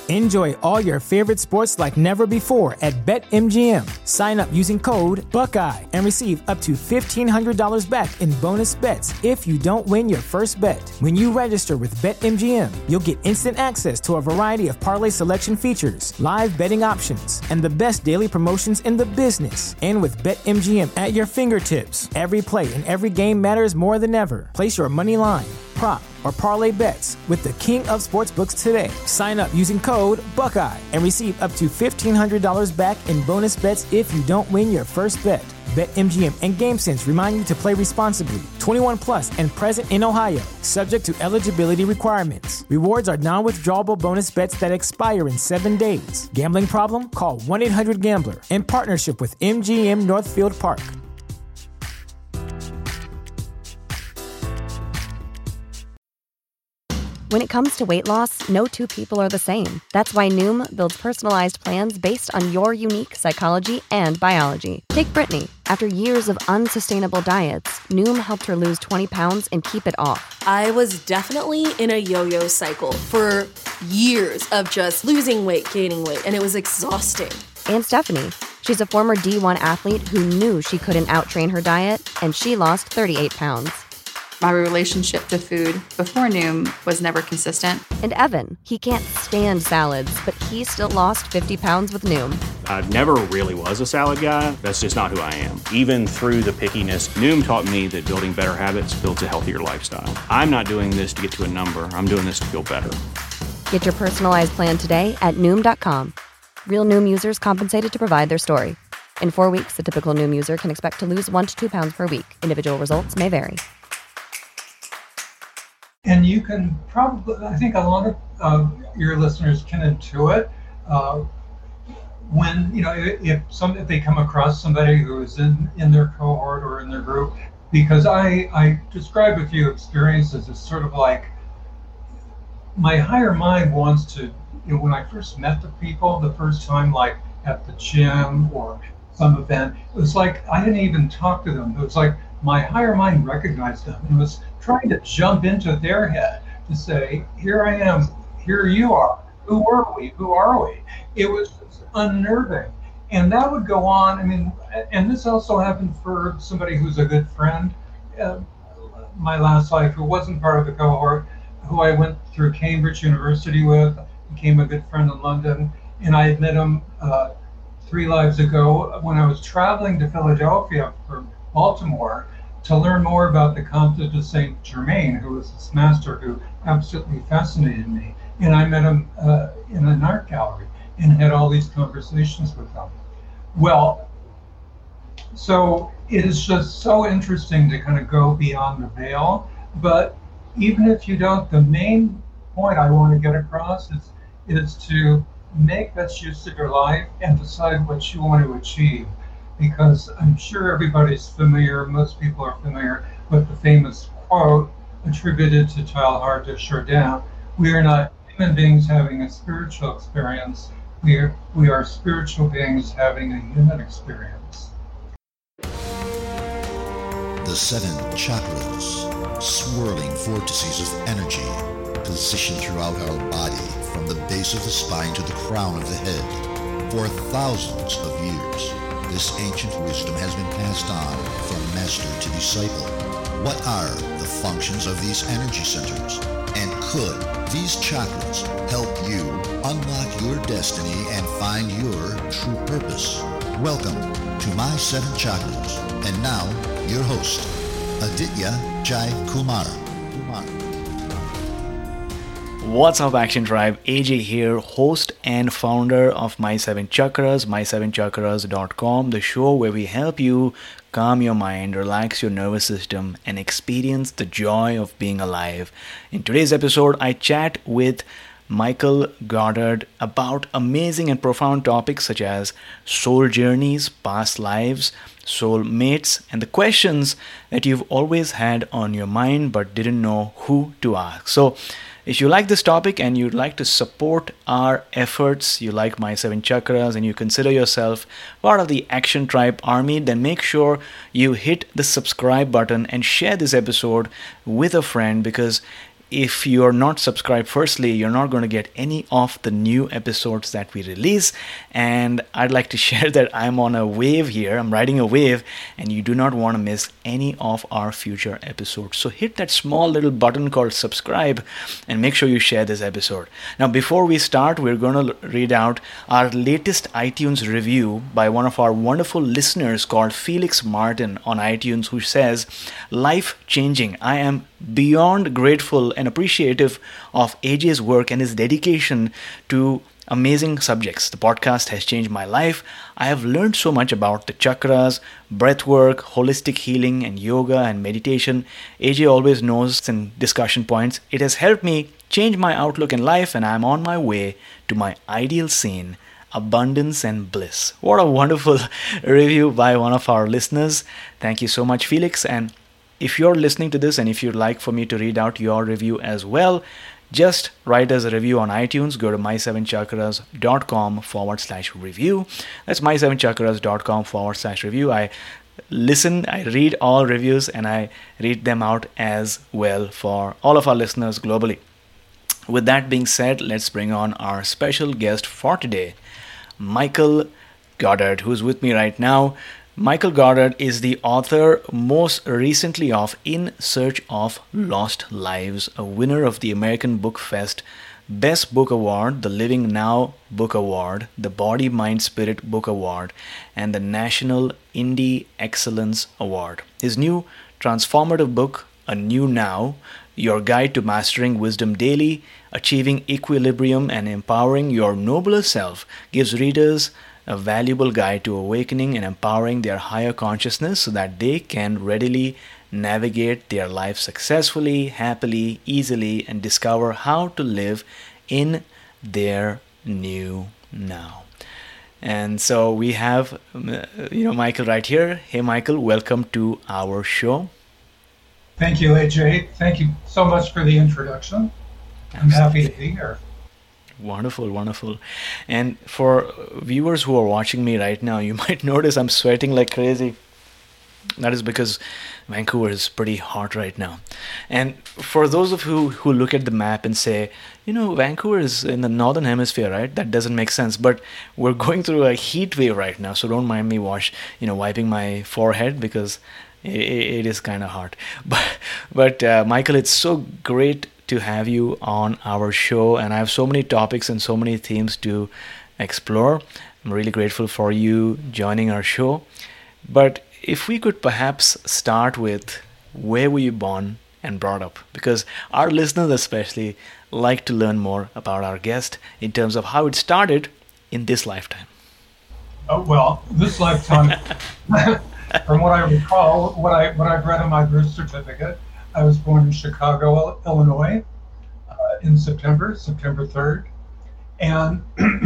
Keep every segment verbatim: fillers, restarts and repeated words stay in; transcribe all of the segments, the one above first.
Enjoy all your favorite sports like never before at BetMGM. Sign up using code Buckeye and receive up to fifteen hundred dollars back in bonus bets if you don't win your first bet. When you register with BetMGM, you'll get instant access to a variety of parlay selection features, live betting options, and the best daily promotions in the business. And with BetMGM at your fingertips, every play and every game matters more than ever. Place your money line, prop, or parlay bets with the king of sportsbooks today. Sign up using code Buckeye and receive up to fifteen hundred dollars back in bonus bets if you don't win your first bet. BetMGM and GameSense remind you to play responsibly. twenty-one plus and present in Ohio, subject to eligibility requirements. Rewards are non-withdrawable bonus bets that expire in seven days. Gambling problem? Call one eight hundred gambler in partnership with M G M Northfield Park. When it comes to weight loss, no two people are the same. That's why Noom builds personalized plans based on your unique psychology and biology. Take Brittany. After years of unsustainable diets, Noom helped her lose twenty pounds and keep it off. I was definitely in a yo-yo cycle for years of just losing weight, gaining weight, and it was exhausting. And Stephanie. She's a former D one athlete who knew she couldn't outtrain her diet, and she lost thirty-eight pounds. My relationship to food before Noom was never consistent. And Evan, he can't stand salads, but he still lost fifty pounds with Noom. I never really was a salad guy. That's just not who I am. Even through the pickiness, Noom taught me that building better habits builds a healthier lifestyle. I'm not doing this to get to a number. I'm doing this to feel better. Get your personalized plan today at Noom dot com. Real Noom users compensated to provide their story. In four weeks, the typical Noom user can expect to lose one to two pounds per week. Individual results may vary. And you can probably, I think a lot of uh, your listeners can intuit uh, when, you know, if some if they come across somebody who is in, in their cohort or in their group, because I, I describe a few experiences as sort of like my higher mind wants to, you know, when I first met the people, the first time, like at the gym or some event, it was like I didn't even talk to them. It was like my higher mind recognized them and was trying to jump into their head to say, here I am, here you are, who were we, who are we? It was unnerving. And that would go on, I mean, and this also happened for somebody who's a good friend, uh, my last life, who wasn't part of the cohort, who I went through Cambridge University with, became a good friend in London, and I had met him uh, three lives ago when I was traveling to Philadelphia for Baltimore to learn more about the Comte de Saint Germain, who was this master who absolutely fascinated me. And I met him uh, in an art gallery and had all these conversations with him. Well, so it is just so interesting to kind of go beyond the veil. But even if you don't, the main point I want to get across is, is to make best use of your life and decide what you want to achieve. Because I'm sure everybody's familiar, most people are familiar with the famous quote attributed to Teilhard de Chardin, we are not human beings having a spiritual experience, we are, we are spiritual beings having a human experience. The seven chakras, swirling vortices of energy, positioned throughout our body from the base of the spine to the crown of the head for thousands of years. This ancient wisdom has been passed on from master to disciple. What are the functions of these energy centers? And could these chakras help you unlock your destiny and find your true purpose? Welcome to My Seven Chakras. And now, your host, Aditya Jai Kumar. Kumar. What's up, Action Tribe? A J here, host and founder of My Seven Chakras, my seven chakras dot com, the show where we help you calm your mind, relax your nervous system, and experience the joy of being alive. In today's episode, I chat with Michael Goddard about amazing and profound topics such as soul journeys, past lives, soul mates, and the questions that you've always had on your mind but didn't know who to ask. So, if you like this topic and you'd like to support our efforts, you like My Seven Chakras, and you consider yourself part of the Action Tribe army, then make sure you hit the subscribe button and share this episode with a friend, because if you're not subscribed, firstly, you're not going to get any of the new episodes that we release. And I'd like to share that I'm on a wave here. I'm riding a wave, and you do not want to miss any of our future episodes. So hit that small little button called subscribe and make sure you share this episode. Now, before we start, we're going to read out our latest iTunes review by one of our wonderful listeners called Felix Martin on iTunes, who says, "Life-changing. I am beyond grateful and appreciative of A J's work and his dedication to amazing subjects. The podcast has changed my life. I have learned so much about the chakras, breathwork, holistic healing, and yoga and meditation. A J always knows in discussion points. It has helped me change my outlook in life, and I'm on my way to my ideal scene, abundance and bliss." What a wonderful review by one of our listeners. Thank you so much, Felix. And if you're listening to this and if you'd like for me to read out your review as well, just write us a review on iTunes. Go to my seven chakras dot com forward slash review. That's my seven chakras dot com forward slash review. I listen, I read all reviews, and I read them out as well for all of our listeners globally. With that being said, let's bring on our special guest for today, Michael Goddard, who's with me right now. Michael Goddard is the author most recently of In Search of Lost Lives, a winner of the American Book Fest Best Book Award, the Living Now Book Award, the Body, Mind, Spirit Book Award, and the National Indie Excellence Award. His new transformative book, A New Now, Your Guide to Mastering Wisdom Daily, Achieving Equilibrium and Empowering Your Nobler Self, gives readers a valuable guide to awakening and empowering their higher consciousness so that they can readily navigate their life successfully, happily, easily, and discover how to live in their new now. And so we have, you know, Michael right here. Hey, Michael, welcome to our show. Thank you, A J. Thank you so much for the introduction. I'm happy to be here. Wonderful, wonderful. And for viewers who are watching me right now, you might notice I'm sweating like crazy. That is because Vancouver is pretty hot right now. And for those of you who look at the map and say, you know, Vancouver is in the northern hemisphere, right? That doesn't make sense. But we're going through a heat wave right now, so don't mind me wash, you know, wiping my forehead because it, it is kind of hot. But, but uh, Michael, it's so great to have you on our show, and I have so many topics and so many themes to explore. I'm really grateful for you joining our show. But if we could perhaps start with, where were you born and brought up? Because our listeners especially like to learn more about our guest in terms of how it started in this lifetime. Oh, well, this lifetime, from what I recall, what I what I've read on my birth certificate, I was born in Chicago, Illinois, uh, in September, September third. And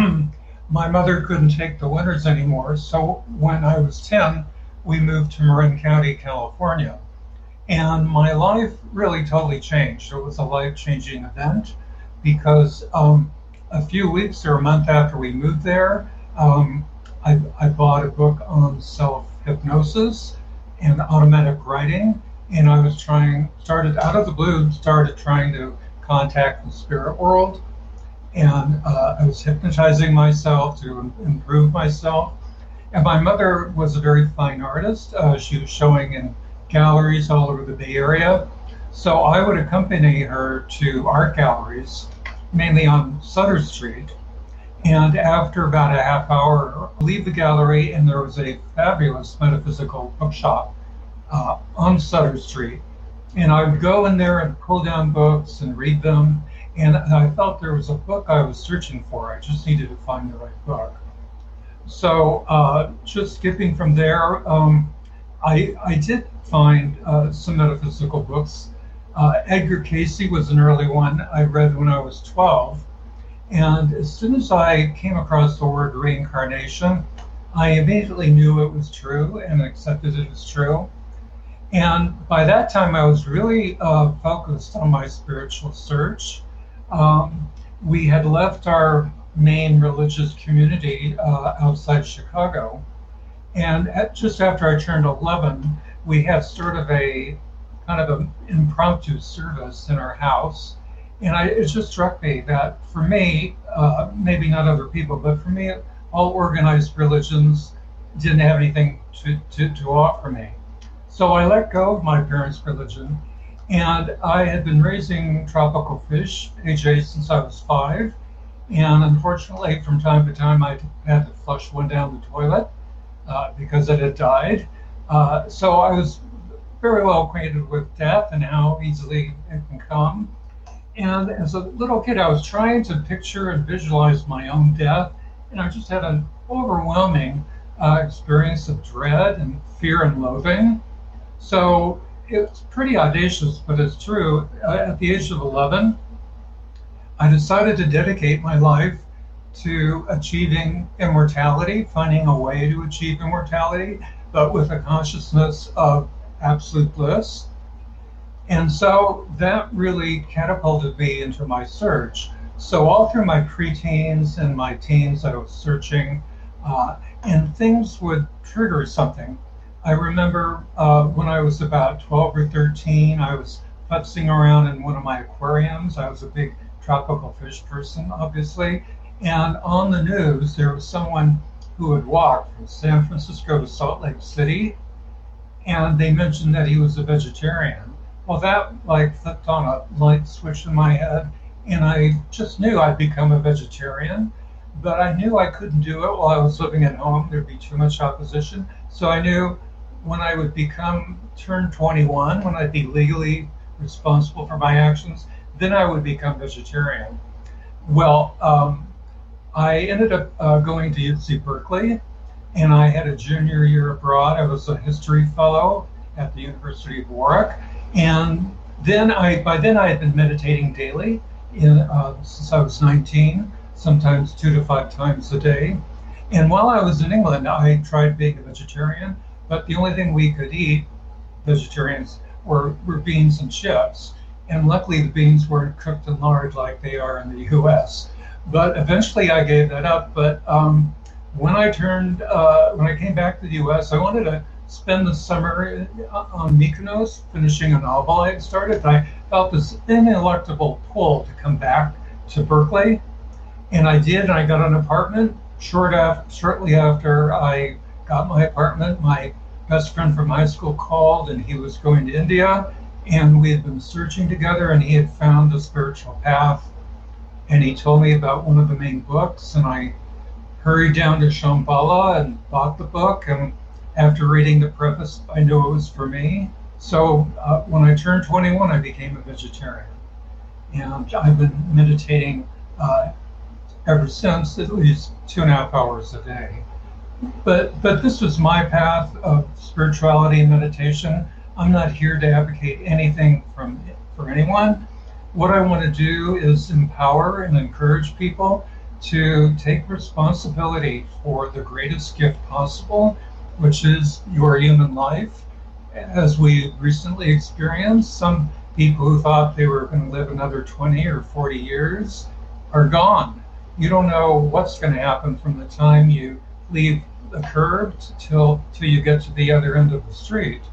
my mother couldn't take the winters anymore. So when I was ten, we moved to Marin County, California. And my life really totally changed. It was a life-changing event because um, a few weeks or a month after we moved there, um, I, I bought a book on self-hypnosis and automatic writing. And I was trying, started out of the blue, started trying to contact the spirit world. And uh, I was hypnotizing myself to improve myself. And my mother was a very fine artist. Uh, she was showing in galleries all over the Bay Area. So I would accompany her to art galleries, mainly on Sutter Street. And after about a half hour, leave the gallery, and there was a fabulous metaphysical bookshop Uh, on Sutter Street, and I would go in there and pull down books and read them, and I felt there was a book I was searching for. I just needed to find the right book. So uh, just skipping from there, um, I, I did find uh, some metaphysical books. Uh, Edgar Cayce was an early one I read when I was twelve, and as soon as I came across the word reincarnation, I immediately knew it was true and accepted it as true. And by that time, I was really uh, focused on my spiritual search. Um, we had left our main religious community uh, outside Chicago. And at, just after I turned eleven, we had sort of a kind of an impromptu service in our house. And I, it just struck me that for me, uh, maybe not other people, but for me, all organized religions didn't have anything to, to, to offer me. So I let go of my parents' religion, and I had been raising tropical fish, A J, since I was five. And unfortunately, from time to time, I had to flush one down the toilet uh, because it had died. Uh, so I was very well acquainted with death and how easily it can come. And as a little kid, I was trying to picture and visualize my own death, and I just had an overwhelming uh, experience of dread and fear and loathing. So it's pretty audacious, but it's true. Uh, at the age of eleven, I decided to dedicate my life to achieving immortality, finding a way to achieve immortality, but with a consciousness of absolute bliss. And so that really catapulted me into my search. So all through my preteens and my teens, I was searching, uh, and things would trigger something. I remember uh, when I was about twelve or thirteen, I was futzing around in one of my aquariums. I was a big tropical fish person, obviously. And on the news, there was someone who had walked from San Francisco to Salt Lake City, and they mentioned that he was a vegetarian. Well, that like flipped on a light switch in my head, and I just knew I'd become a vegetarian, but I knew I couldn't do it while I was living at home. There'd be too much opposition. So I knew when I would become, turn twenty-one, when I'd be legally responsible for my actions, then I would become vegetarian. Well, um, I ended up uh, going to U C Berkeley, and I had a junior year abroad. I was a history fellow at the University of Warwick, and then I, by then I had been meditating daily in, uh, since I was nineteen, sometimes two to five times a day. And while I was in England, I tried being a vegetarian, but the only thing we could eat, vegetarians, were, were beans and chips. And luckily the beans weren't cooked in lard like they are in the U S. But eventually I gave that up. But um, when I turned, uh, when I came back to the U S, I wanted to spend the summer on Mykonos finishing a novel I had started. I felt this ineluctable pull to come back to Berkeley. And I did, and I got an apartment. Short after, shortly after I got my apartment, my best friend from high school called, and he was going to India. And we had been searching together, and he had found a spiritual path. And he told me about one of the main books, and I hurried down to Shambhala and bought the book. And after reading the preface, I knew it was for me. So uh, when I turned twenty-one, I became a vegetarian. And I've been meditating uh, ever since, at least two and a half hours a day. But, but this was my path of spirituality and meditation. I'm not here to advocate anything from for anyone. What I want to do is empower and encourage people to take responsibility for the greatest gift possible, which is your human life. As we recently experienced, some people who thought they were going to live another twenty or forty years are gone. You don't know what's going to happen from the time you leave the curb till till you get to the other end of the street.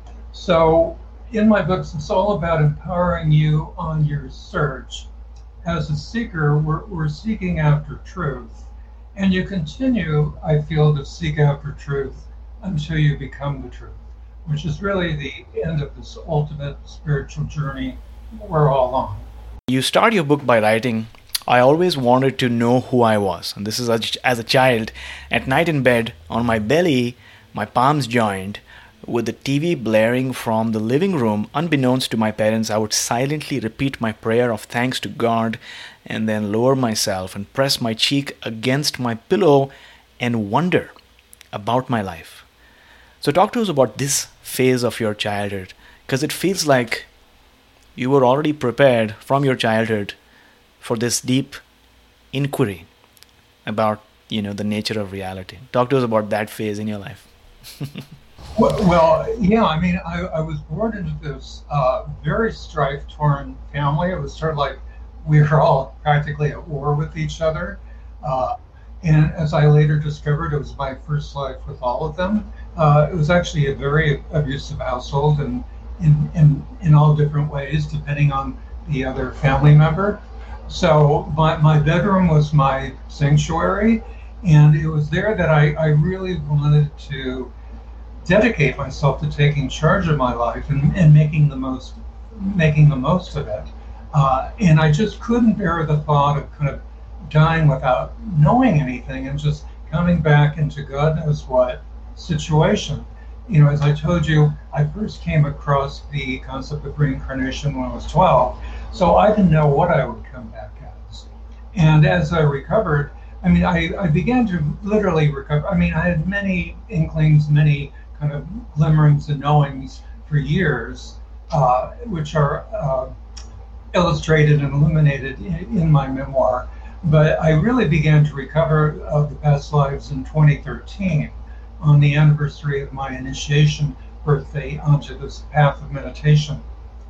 So in my books, it's all about empowering you on your search. As a seeker, we're, we're seeking after truth. And you continue, I feel, to seek after truth until you become the truth, which is really the end of this ultimate spiritual journey we're all on. You start your book by writing, I always wanted to know who I was. And this is as a child. At night in bed, on my belly, my palms joined, with the T V blaring from the living room, unbeknownst to my parents, I would silently repeat my prayer of thanks to God and then lower myself and press my cheek against my pillow and wonder about my life. So talk to us about this phase of your childhood, because it feels like you were already prepared from your childhood for this deep inquiry about, you know, the nature of reality. Talk to us about that phase in your life. Well, well, yeah, I mean, I, I was born into this uh, very strife-torn family. It was sort of like we were all practically at war with each other. Uh, and as I later discovered, it was my first life with all of them. Uh, it was actually a very abusive household, and in, in, in all different ways, depending on the other family member. So my, my bedroom was my sanctuary, and it was there that I, I really wanted to dedicate myself to taking charge of my life and, and making the most making the most of it. Uh, and I just couldn't bear the thought of kind of dying without knowing anything and just coming back into God knows what situation. You know, as I told you, I first came across the concept of reincarnation when I was twelve, so I didn't know what I would come back as. And as I recovered, I mean, I, I began to literally recover. I mean, I had many inklings, many kind of glimmerings and knowings for years, uh, which are uh, illustrated and illuminated in, in my memoir. But I really began to recover of the past lives in twenty thirteen, on the anniversary of my initiation birthday onto this path of meditation,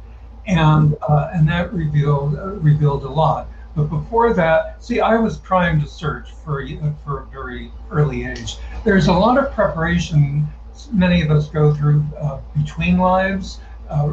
and uh, and that revealed uh, revealed a lot. But before that, see, I was primed to search for for a very early age. There's a lot of preparation. Many of us go through uh, between lives. Uh,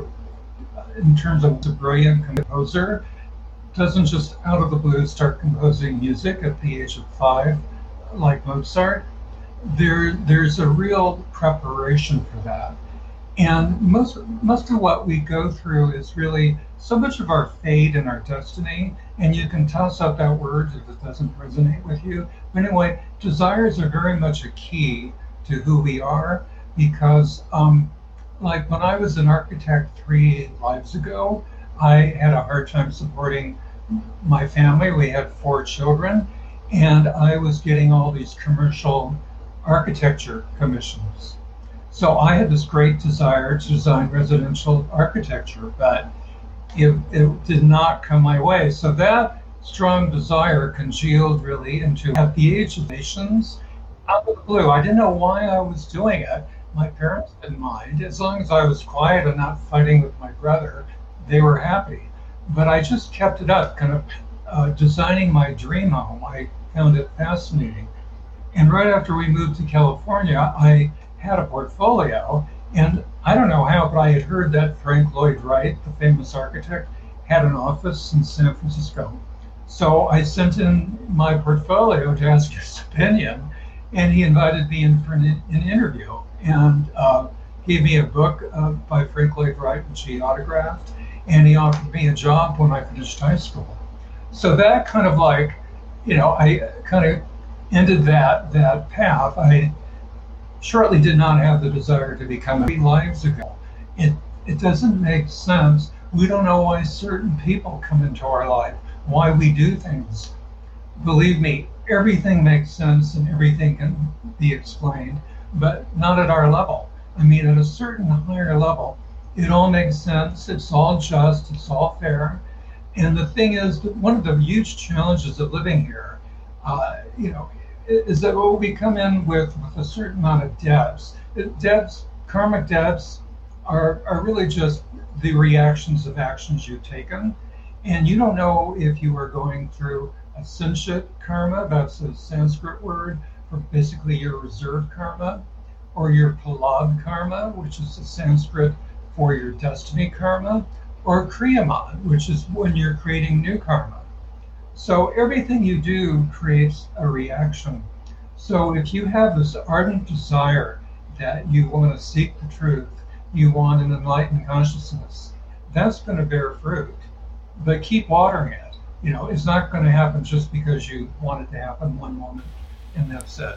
in terms of a brilliant composer, doesn't just out of the blue start composing music at the age of five, like Mozart. There, there's a real preparation for that, and most most of what we go through is really so much of our fate and our destiny. And you can toss out that word if it doesn't resonate with you. But anyway, desires are very much a key to who we are, because um, like when I was an architect three lives ago, I had a hard time supporting my family. We had four children, and I was getting all these commercial architecture commissions. So I had this great desire to design residential architecture, but it, it did not come my way. So that strong desire congealed really into, at the age of nations, out of the blue. I didn't know why I was doing it. My parents didn't mind. As long as I was quiet and not fighting with my brother, they were happy. But I just kept it up, kind of uh, designing my dream home. I found it fascinating. And right after we moved to California, I had a portfolio, and I don't know how, but I had heard that Frank Lloyd Wright, the famous architect, had an office in San Francisco. So I sent in my portfolio to ask his opinion, and he invited me in for an, an interview, and uh, gave me a book uh, by Frank Lloyd Wright, which he autographed, and he offered me a job when I finished high school. So that kind of like, you know, I kind of ended that that path. I shortly did not have the desire to become a lives ago. It it doesn't make sense. We don't know why certain people come into our life, why we do things. Believe me, everything makes sense and everything can be explained, but not at our level. I mean, at a certain higher level, it all makes sense, it's all just, it's all fair. And the thing is, that one of the huge challenges of living here, uh, you know, is that we come in with, with a certain amount of debts. Debts, karmic debts, are, are really just the reactions of actions you've taken. And you don't know if you are going through a Sanchit karma, that's a Sanskrit word for basically your reserve karma, or your Palab karma, which is a Sanskrit for your destiny karma, or Kriyaman, which is when you're creating new karma. So everything you do creates a reaction. So if you have this ardent desire that you want to seek the truth, you want an enlightened consciousness, that's going to bear fruit. But keep watering it. You know, it's not going to happen just because you want it to happen one moment, and that's it.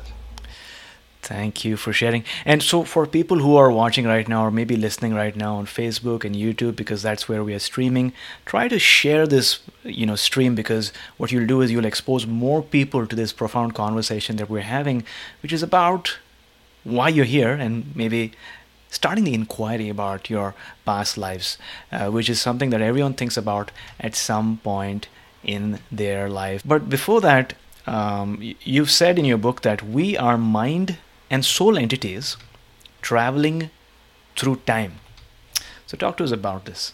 Thank you for sharing. And so for people who are watching right now, or maybe listening right now on Facebook and YouTube, because that's where we are streaming, try to share this, you know, stream, because what you'll do is you'll expose more people to this profound conversation that we're having, which is about why you're here, and maybe starting the inquiry about your past lives, uh, which is something that everyone thinks about at some point in their life. But before that, um, you've said in your book that we are mind and soul entities traveling through time. So talk to us about this.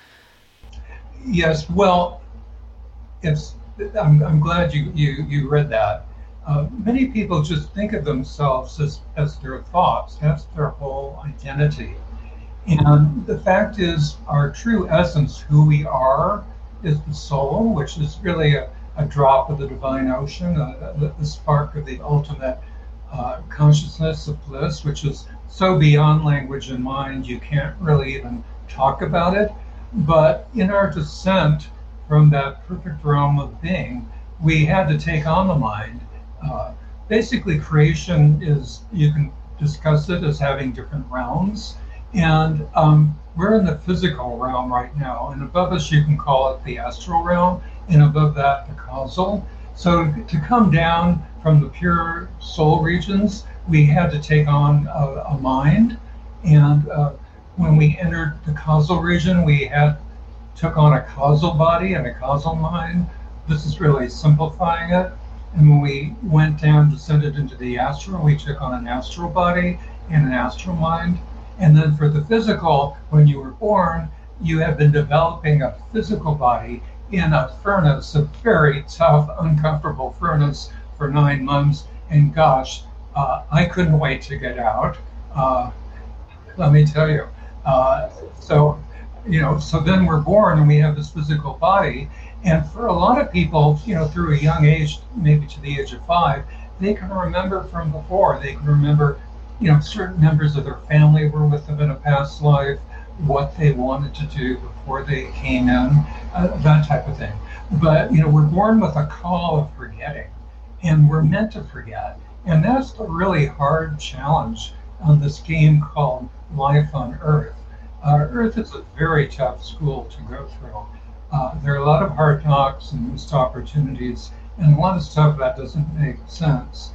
Yes, well, it's, I'm, I'm glad you, you, you read that. Uh, many people just think of themselves as, as their thoughts. That's their whole identity. And the fact is, our true essence, who we are, is the soul, which is really a, a drop of the divine ocean, a, a, the spark of the ultimate uh, consciousness of bliss, which is so beyond language and mind you can't really even talk about it. But in our descent from that perfect realm of being, we had to take on the mind. Uh, basically, creation is, you can discuss it as having different realms. And um, we're in the physical realm right now. And above us, you can call it the astral realm. And above that, the causal. So to come down from the pure soul regions, we had to take on a, a mind. And uh, when we entered the causal region, we had took on a causal body and a causal mind. This is really simplifying it. And when we went down, descended into the astral, we took on an astral body and an astral mind. And then for the physical, when you were born, you have been developing a physical body in a furnace, a very tough, uncomfortable furnace for nine months. And gosh, uh, I couldn't wait to get out. Uh, let me tell you. Uh, so, you know, so then we're born and we have this physical body. And for a lot of people, you know, through a young age, maybe to the age of five, they can remember from before. They can remember, you know, certain members of their family were with them in a past life, what they wanted to do before they came in, uh, that type of thing. But, you know, we're born with a call of forgetting, and we're meant to forget. And that's the really hard challenge on this game called life on Earth. Uh, Earth is a very tough school to go through. Uh, there are a lot of hard knocks and missed opportunities, and a lot of stuff that doesn't make sense.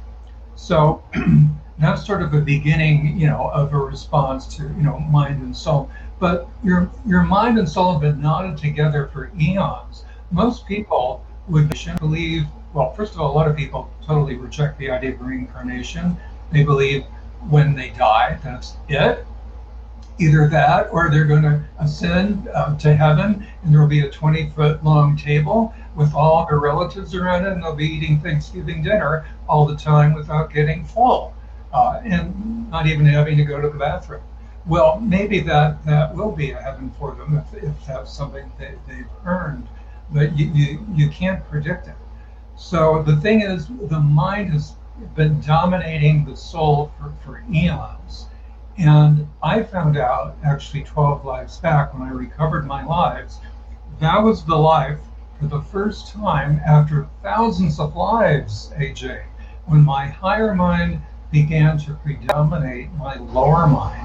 So that's sort of a beginning, you know, of a response to, you know, mind and soul. But your your mind and soul have been knotted together for eons. Most people would believe, well, first of all, a lot of people totally reject the idea of reincarnation. They believe when they die, that's it. Either that, or they're going to ascend uh, to heaven, and there will be a twenty-foot long table with all their relatives around it, and they'll be eating Thanksgiving dinner all the time without getting full, uh, and not even having to go to the bathroom. Well, maybe that, that will be a heaven for them if, if that's something they, they've earned, but you, you, you can't predict it. So the thing is, the mind has been dominating the soul for, for eons. And I found out, actually twelve lives back when I recovered my lives, that was the life for the first time after thousands of lives, A J, when my higher mind began to predominate my lower mind.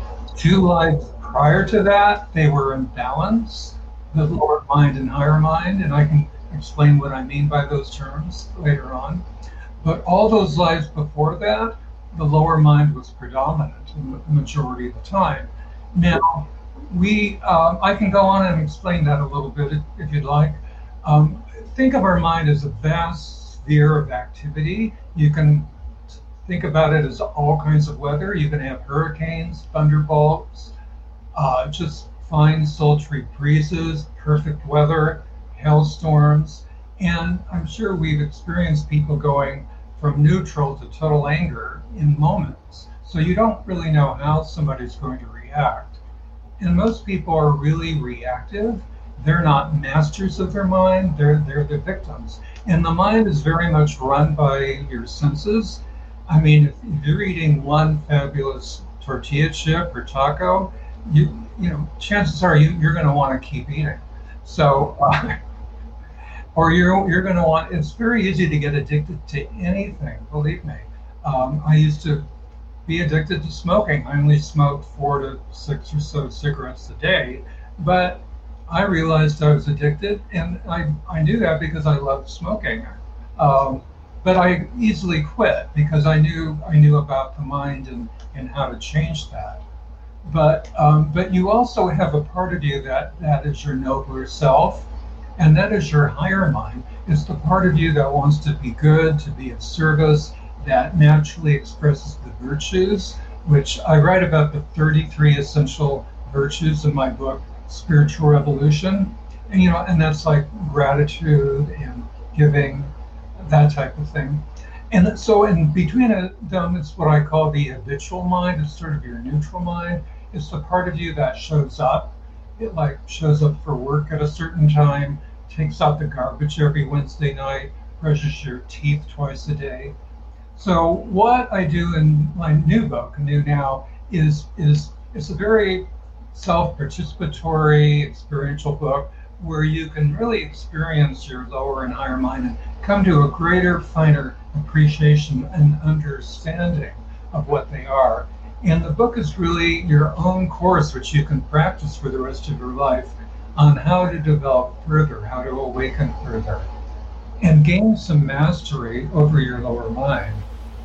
Two lives prior to that, they were in balance, the lower mind and higher mind, and I can explain what I mean by those terms later on. But all those lives before that, the lower mind was predominant in the majority of the time. Now, we, um, I can go on and explain that a little bit if, if you'd like. Um, think of our mind as a vast sphere of activity. You can think about it as all kinds of weather. You can have hurricanes, thunderbolts, uh, just fine sultry breezes, perfect weather, hailstorms, and I'm sure we've experienced people going from neutral to total anger in moments. So you don't really know how somebody's going to react. And most people are really reactive. They're not masters of their mind, they're, they're the victims. And the mind is very much run by your senses. I mean, if, if you're eating one fabulous tortilla chip or taco, you you know, chances are you, you're gonna wanna keep eating. So, uh, or you're you're going to want, it's very easy to get addicted to anything, believe me. Um, I used to be addicted to smoking. I only smoked four to six or so cigarettes a day, but I realized I was addicted, and I, I knew that because I loved smoking. Um, but I easily quit because I knew I knew about the mind and, and how to change that. But um, but you also have a part of you that, that is your nobler self, and that is your higher mind. It's the part of you that wants to be good, to be of service, that naturally expresses the virtues, which I write about the thirty-three essential virtues in my book, Spiritual Revolution. And, you know, and that's like gratitude and giving, that type of thing. And so in between them, it's what I call the habitual mind. It's sort of your neutral mind. it's the part of you that shows up. It like shows up for work at a certain time, takes out the garbage every Wednesday night, brushes your teeth twice a day. So what I do in my new book, New Now, is is it's a very self-participatory, experiential book where you can really experience your lower and higher mind and come to a greater, finer appreciation and understanding of what they are. And the book is really your own course, which you can practice for the rest of your life on how to develop further, how to awaken further, and gain some mastery over your lower mind.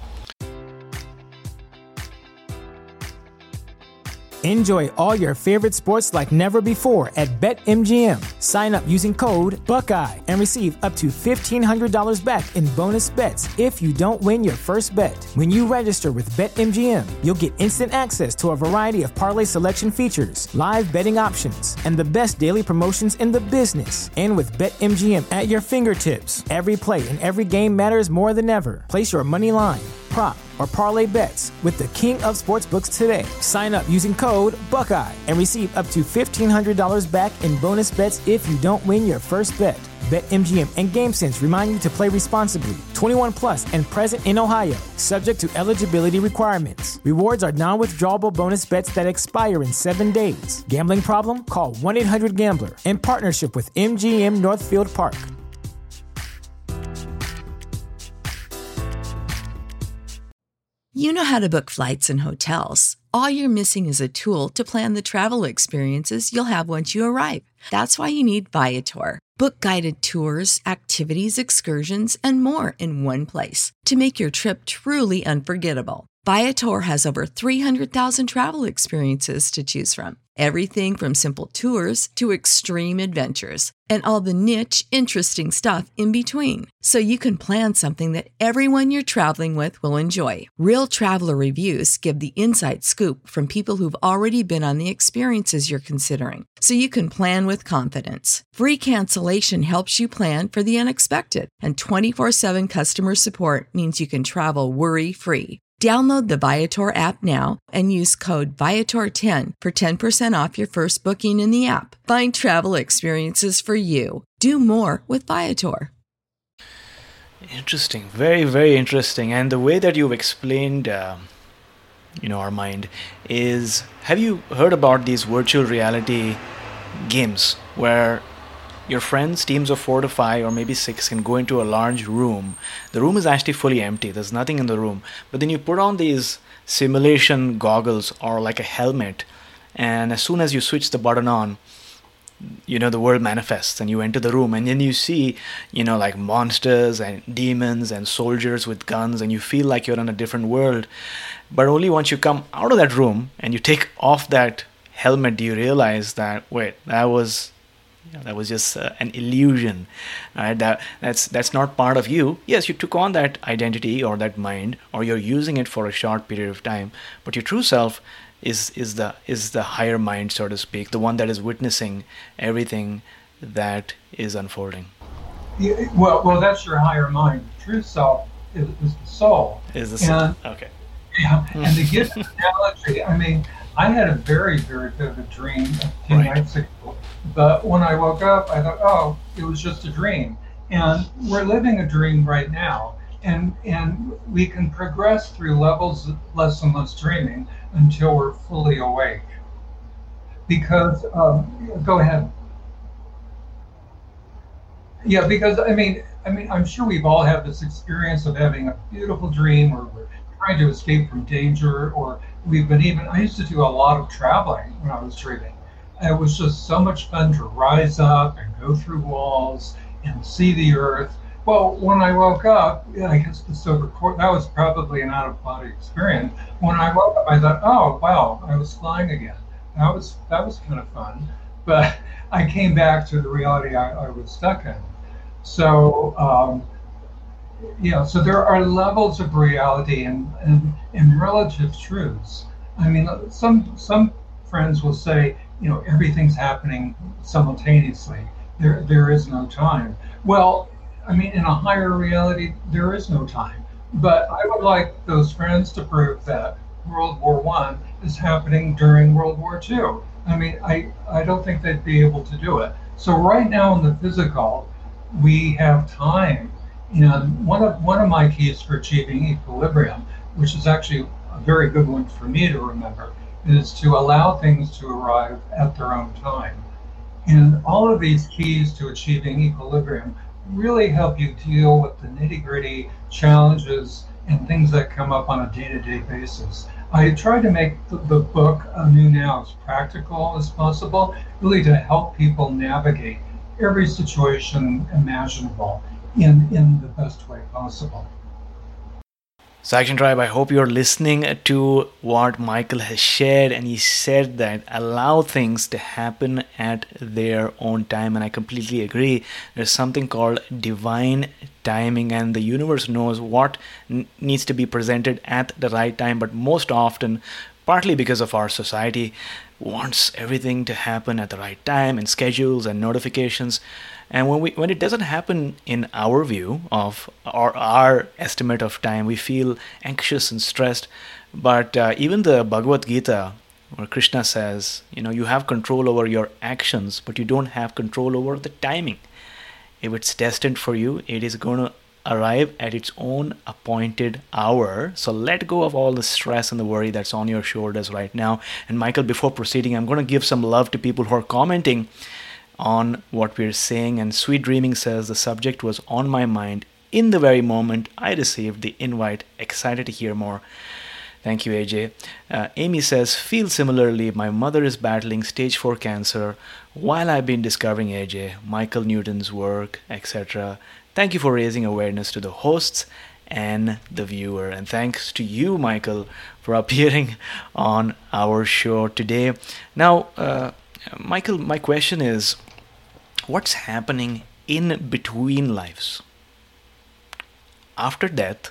Enjoy all your favorite sports like never before at BetMGM. Sign up using code Buckeye and receive up to fifteen hundred dollars back in bonus bets if you don't win your first bet. When you register with BetMGM, you'll get instant access to a variety of parlay selection features, live betting options, and the best daily promotions in the business. And with BetMGM at your fingertips, every play and every game matters more than ever. Place your money line, prop, or parlay bets with the king of sportsbooks today. Sign up using code Buckeye and receive up to fifteen hundred dollars back in bonus bets if you don't win your first bet. BetMGM and GameSense remind you to play responsibly. twenty-one plus and present in Ohio, subject to eligibility requirements. Rewards are non-withdrawable bonus bets that expire in seven days. Gambling problem? Call one eight hundred gambler in partnership with M G M Northfield Park. You know how to book flights and hotels. All you're missing is a tool to plan the travel experiences you'll have once you arrive. That's why you need Viator. Book guided tours, activities, excursions, and more in one place to make your trip truly unforgettable. Viator has over three hundred thousand travel experiences to choose from. Everything from simple tours to extreme adventures and all the niche, interesting stuff in between. So you can plan something that everyone you're traveling with will enjoy. Real traveler reviews give the inside scoop from people who've already been on the experiences you're considering. So you can plan with confidence. Free cancellation helps you plan for the unexpected. And twenty-four seven customer support means you can travel worry-free. Download the Viator app now and use code Viator ten for ten percent off your first booking in the app. Find travel experiences for you. Do more with Viator. Interesting. Very, very interesting. And the way that you've explained, uh, you know, our mind is, have you heard about these virtual reality games where your friends, teams of four to five or maybe six, can go into a large room. The room is actually fully empty. There's nothing in the room. But then you put on these simulation goggles or like a helmet, and as soon as you switch the button on, you know, the world manifests and you enter the room, and then you see, you know, like monsters and demons and soldiers with guns, and you feel like you're in a different world. But only once you come out of that room and you take off that helmet do you realize that, wait, that was... Yeah, that was just uh, an illusion, right? That that's that's not part of you. Yes, you took on that identity or that mind, or you're using it for a short period of time. But your true self is is the is the higher mind, so to speak, the one that is witnessing everything that is unfolding. Yeah, well, well, that's your higher mind. True self is, is the soul. Is the soul? Okay. Yeah, and to give an analogy, I mean, I had a very, very vivid dream a few Right. nights ago. But when I woke up, I thought, oh, it was just a dream. And we're living a dream right now. And and we can progress through levels of less and less dreaming until we're fully awake. Because, um, go ahead. Yeah, because, I mean, I mean, I'm sure we've all had this experience of having a beautiful dream, or we're trying to escape from danger, or we've been even, I used to do a lot of traveling when I was dreaming. It was just so much fun to rise up and go through walls and see the earth. Well, when I woke up, yeah, I guess the sober court, that was probably an out-of-body experience. When I woke up, I thought, oh, wow, I was flying again. That was that was kind of fun. But I came back to the reality I, I was stuck in. So, um, yeah, so there are levels of reality and, and, and relative truths. I mean, some some friends will say, you know, everything's happening simultaneously. There, there is no time. Well, I mean, in a higher reality, there is no time. But I would like those friends to prove that World War One is happening during World War Two. I mean, I, I don't think they'd be able to do it. So right now in the physical, we have time. And one of one of my keys for achieving equilibrium, which is actually a very good one for me to remember, is to allow things to arrive at their own time. And all of these keys to achieving equilibrium really help you deal with the nitty-gritty challenges and things that come up on a day-to-day basis. I try to make the, the book Anew Now as practical as possible, really to help people navigate every situation imaginable in, in the best way possible. So Action Tribe, I hope you're listening to what Michael has shared, and he said that allow things to happen at their own time, and I completely agree. There's something called divine timing, and the universe knows what n- needs to be presented at the right time, but most often, partly because of our society, wants everything to happen at the right time and schedules and notifications. And when we when it doesn't happen in our view of or our estimate of time, we feel anxious and stressed. But uh, even the Bhagavad Gita, where Krishna says, you know, you have control over your actions, but you don't have control over the timing. If it's destined for you, it is going to arrive at its own appointed hour. So let go of all the stress and the worry that's on your shoulders right now. And Michael, before proceeding, I'm going to give some love to people who are commenting on what we're saying. And Sweet Dreaming says, the subject was on my mind in the very moment I received the invite. Excited to hear more. Thank you, A J. Uh, Amy says, feel similarly. My mother is battling stage four cancer while I've been discovering A J, Michael Newton's work, et cetera. Thank you for raising awareness to the hosts and the viewer. And thanks to you, Michael, for appearing on our show today. Now, uh, Michael, my question is, what's happening in between lives? After death,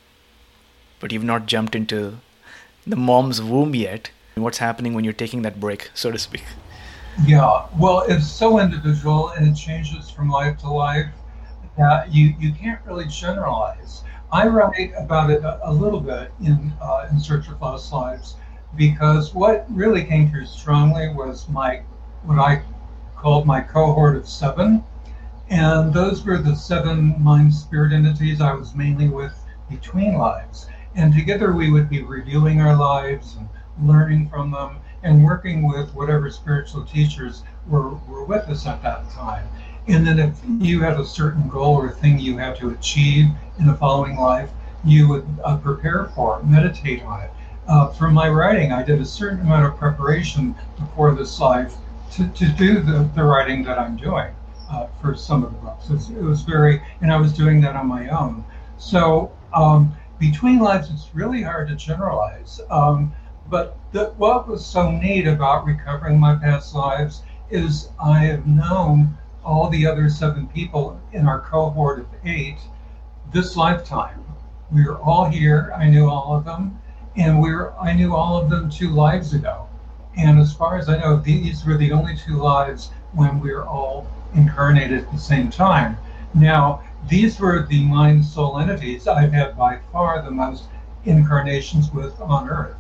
but you've not jumped into the mom's womb yet. What's happening when you're taking that break, so to speak? Yeah, well, it's so individual and it changes from life to life that you, you can't really generalize. I write about it a, a little bit in uh, In Search of Lost Lives, because what really came through strongly was my what I called my cohort of seven. And those were the seven mind spirit entities I was mainly with between lives. And together we would be reviewing our lives and learning from them and working with whatever spiritual teachers were, were with us at that time. And then if you had a certain goal or thing you had to achieve in the following life, you would uh, prepare for it, meditate on it. Uh, for my writing, I did a certain amount of preparation before this life to, to do the, the writing that I'm doing uh, for some of the books. It was, it was very, and I was doing that on my own. So um, between lives, it's really hard to generalize. Um, but the, what was so neat about recovering my past lives is I have known all the other seven people in our cohort of eight this lifetime. We were all here. I knew all of them. And we were, I knew all of them two lives ago. And as far as I know, these were the only two lives when we were all incarnated at the same time. Now, these were the mind soul entities I've had by far the most incarnations with on Earth.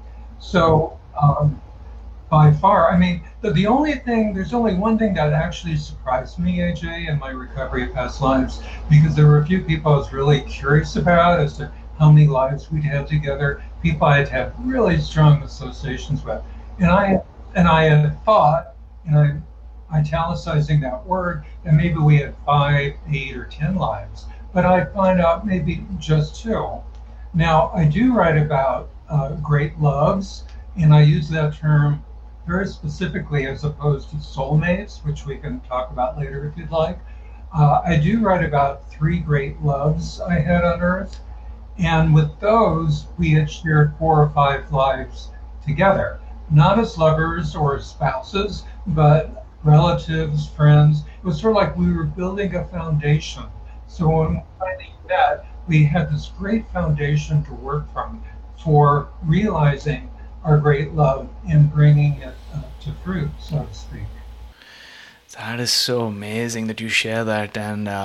So, um, by far, I mean, the, the only thing, there's only one thing that actually surprised me, A J, in my recovery of past lives, because there were a few people I was really curious about as to how many lives we'd had together, people I had had really strong associations with. And I and I had thought, and I'm italicizing that word, that maybe we had five, eight, or ten lives, but I find out maybe just two. Now, I do write about uh, great loves, and I use that term very specifically as opposed to soulmates, which we can talk about later if you'd like. Uh, I do write about three great loves I had on Earth, and with those, we had shared four or five lives together. Not as lovers or spouses, but relatives, friends. It was sort of like we were building a foundation. So when we finally met, we had this great foundation to work from for realizing our great love and bringing it uh, to fruit, so to speak. That is so amazing that you share that. And uh,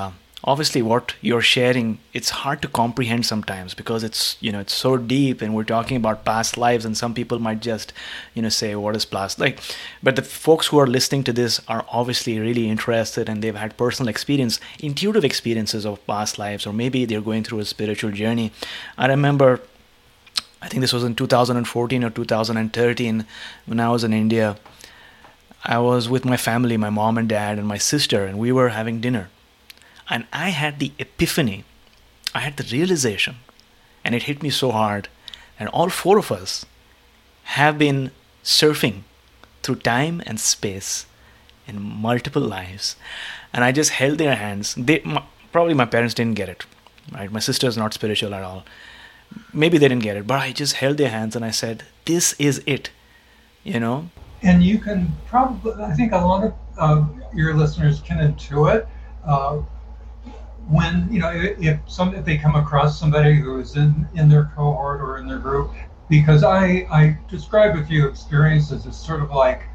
obviously what you're sharing, it's hard to comprehend sometimes because it's, you know, it's so deep, and we're talking about past lives, and some people might just, you know, say, what is past like? But the folks who are listening to this are obviously really interested, and they've had personal experience, intuitive experiences of past lives, or maybe they're going through a spiritual journey. I remember, I think this was in two thousand fourteen or two thousand thirteen, when I was in India. I was with my family, my mom and dad and my sister, and we were having dinner. And I had the epiphany, I had the realization, and it hit me so hard. And all four of us have been surfing through time and space in multiple lives. And I just held their hands. They, my, probably my parents didn't get it, right? My sister is not spiritual at all. Maybe they didn't get it, but I just held their hands and I said, this is it, you know? And you can probably, I think a lot of uh, your listeners can intuit uh, when, you know, if some if they come across somebody who is in, in their cohort or in their group, because I, I describe a few experiences as sort of like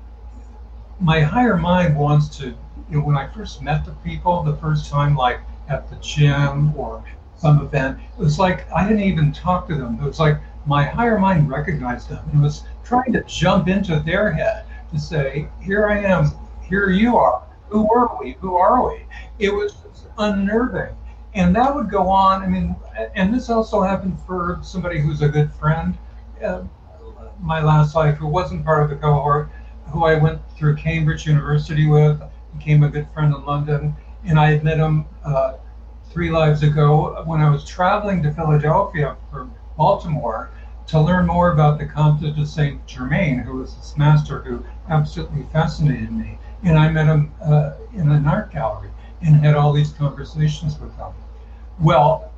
my higher mind wants to, you know, when I first met the people the first time, like at the gym or some event, it was like I didn't even talk to them. It was like my higher mind recognized them and was trying to jump into their head to say, here I am, here you are, who were we, who are we? It was unnerving. And that would go on, I mean, and this also happened for somebody who's a good friend, uh, my last life, who wasn't part of the cohort, who I went through Cambridge University with, became a good friend in London, and I had met him uh, three lives ago when I was traveling to Philadelphia from Baltimore to learn more about the concept of Saint Germain, who was this master who absolutely fascinated me. And I met him uh, in an art gallery and had all these conversations with him. Well,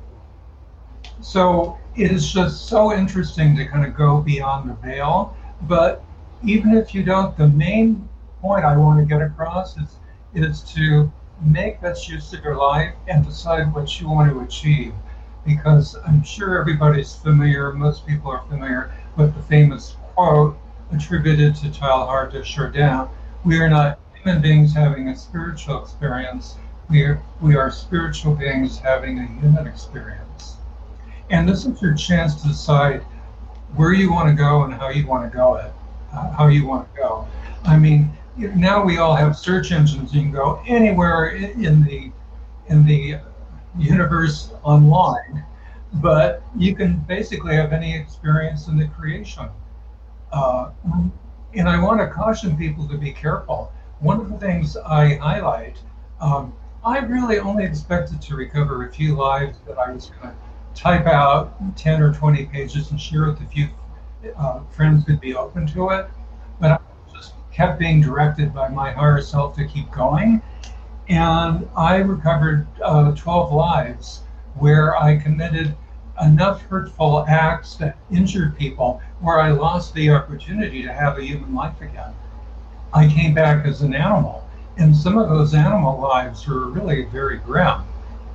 so it is just so interesting to kind of go beyond the veil, but even if you don't, the main point I want to get across is, is to make best use of your life and decide what you want to achieve. Because I'm sure everybody's familiar, most people are familiar with the famous quote attributed to Teilhard de Chardin, we are not human beings having a spiritual experience, we are, we are spiritual beings having a human experience. And this is your chance to decide where you want to go and how you want to go it, uh, how you want to go. I mean, now we all have search engines. You can go anywhere in the in the universe online, but you can basically have any experience in the creation. Uh, and I want to caution people to be careful. One of the things I highlight, um, I really only expected to recover a few lives that I was going to type out ten or twenty pages and share with a few uh, friends who'd be open to it, but I just kept being directed by my higher self to keep going. And I recovered uh, twelve lives where I committed enough hurtful acts that injured people where I lost the opportunity to have a human life again. I came back as an animal, and some of those animal lives were really very grim.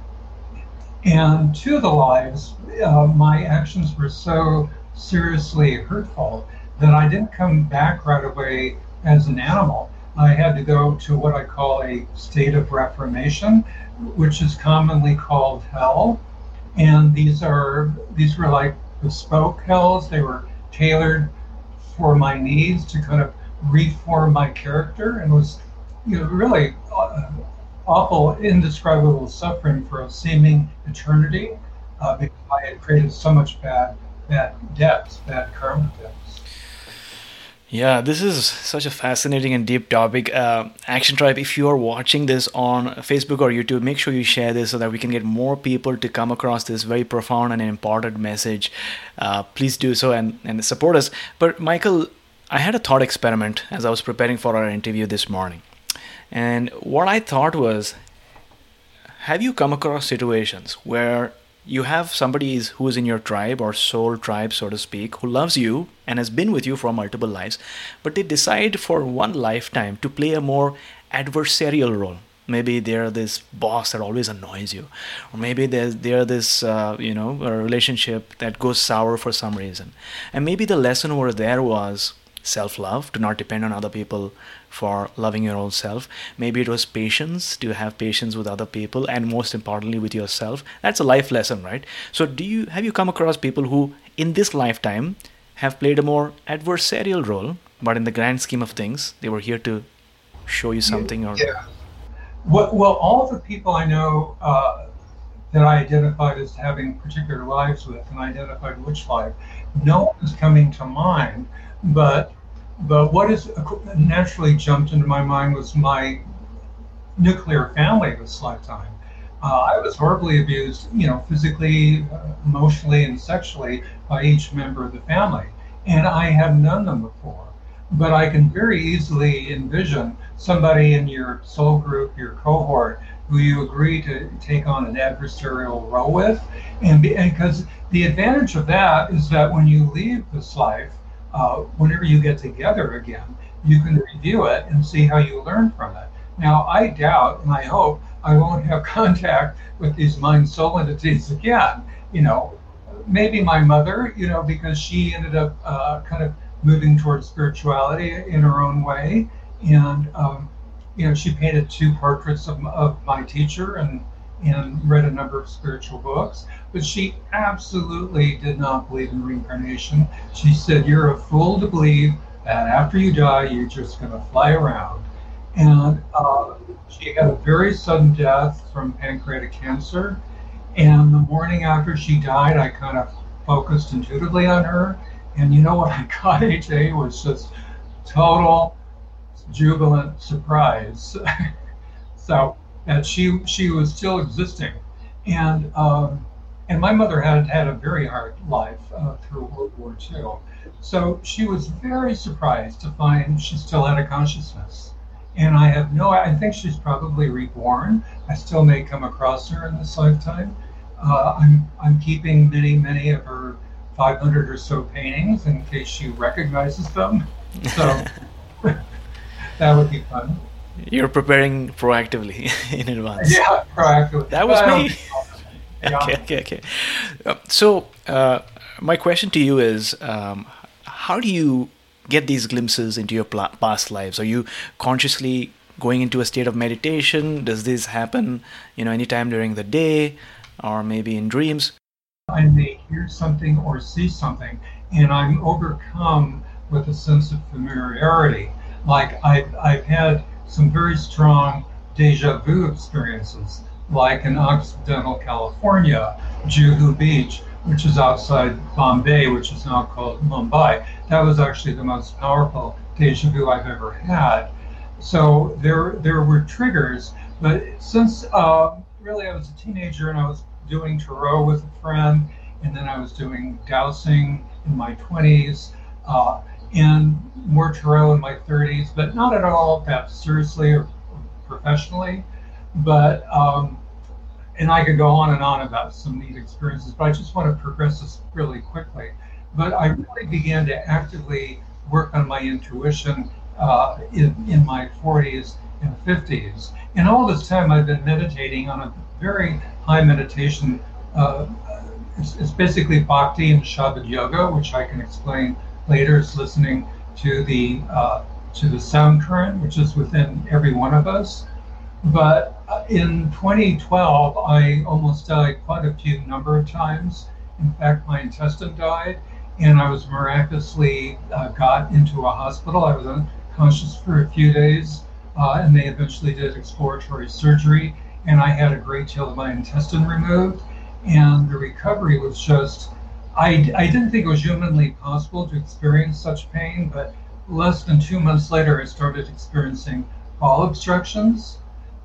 And two of the lives, uh, my actions were so seriously hurtful that I didn't come back right away as an animal. I had to go to what I call a state of reformation, which is commonly called hell. And these are these were like bespoke hells. They were tailored for my needs to kind of reform my character, and was, you know, really uh, awful, indescribable suffering for a seeming eternity uh, because I had created so much bad, bad debts, bad karma debts. Yeah, this is such a fascinating and deep topic. Uh, Action Tribe, if you are watching this on Facebook or YouTube, make sure you share this so that we can get more people to come across this very profound and important message. Uh, please do so and, and support us. But Michael, I had a thought experiment as I was preparing for our interview this morning. And what I thought was, have you come across situations where you have somebody who is in your tribe or soul tribe, so to speak, who loves you and has been with you for multiple lives, but they decide for one lifetime to play a more adversarial role? Maybe they're this boss that always annoys you, or maybe they're, they're this, uh, you know, a relationship that goes sour for some reason. And maybe the lesson over there was self-love, to not depend on other people for loving your own self. Maybe it was patience, to have patience with other people, and most importantly with yourself. That's a life lesson, right? So do you have you come across people who in this lifetime have played a more adversarial role, but in the grand scheme of things, they were here to show you something? Or yeah. Well, well, all the people I know uh, that I identified as having particular lives with, and identified which life, no one is coming to mind. But but what is naturally jumped into my mind was my nuclear family this lifetime. Uh, I was horribly abused, you know, physically, uh, emotionally, and sexually by each member of the family, and I had known them before. But I can very easily envision somebody in your soul group, your cohort, who you agree to take on an adversarial role with, and because the advantage of that is that when you leave this life, uh, whenever you get together again, you can review it and see how you learn from it. Now, I doubt, and I hope, I won't have contact with these mind-soul entities again. You know, maybe my mother, you know, because she ended up uh, kind of moving towards spirituality in her own way, and um, you know, she painted two portraits of, of my teacher and and read a number of spiritual books, but she absolutely did not believe in reincarnation. She said, "You're a fool to believe that after you die, you're just going to fly around." And uh, she had a very sudden death from pancreatic cancer. And the morning after she died, I kind of focused intuitively on her. And you know what I got, A J, was just total jubilant surprise. So that she she was still existing. And um, and my mother had had a very hard life uh, through World War Two. So she was very surprised to find she still had a consciousness. And I have no, I think she's probably reborn. I still may come across her in this lifetime. Uh, I'm I'm keeping many, many of her five hundred or so paintings in case she recognizes them. So that would be fun. You're preparing proactively in advance. Yeah, proactively. That was well, me. Yeah. Okay, okay, okay. Uh, so uh, my question to you is, um, how do you get these glimpses into your pl- past lives? Are you consciously going into a state of meditation? Does this happen, you know, anytime during the day, or maybe in dreams? I may hear something or see something, and I'm overcome with a sense of familiarity. Like I've, I've had some very strong deja vu experiences, like in Occidental California, Juhu Beach, which is outside Bombay, which is now called Mumbai. That was actually the most powerful deja vu I've ever had. So there, there were triggers, but since uh, really I was a teenager and I was doing tarot with a friend, and then I was doing dowsing in my twenties, uh, and more tarot in my thirties, but not at all that seriously or professionally. But um, and I could go on and on about some neat experiences, but I just want to progress this really quickly. But I really began to actively work on my intuition uh, in, in my forties and fifties. And all this time I've been meditating on a very high meditation. Uh, it's, it's basically bhakti and Shabad yoga, which I can explain later. It's listening to the uh, to the sound current, which is within every one of us. But in twenty twelve, I almost died quite a few number of times. In fact, my intestine died, and I was miraculously uh, got into a hospital. I was unconscious for a few days, uh, and they eventually did exploratory surgery, and I had a great deal of my intestine removed. And the recovery was just, I, I didn't think it was humanly possible to experience such pain, but less than two months later, I started experiencing bowel obstructions.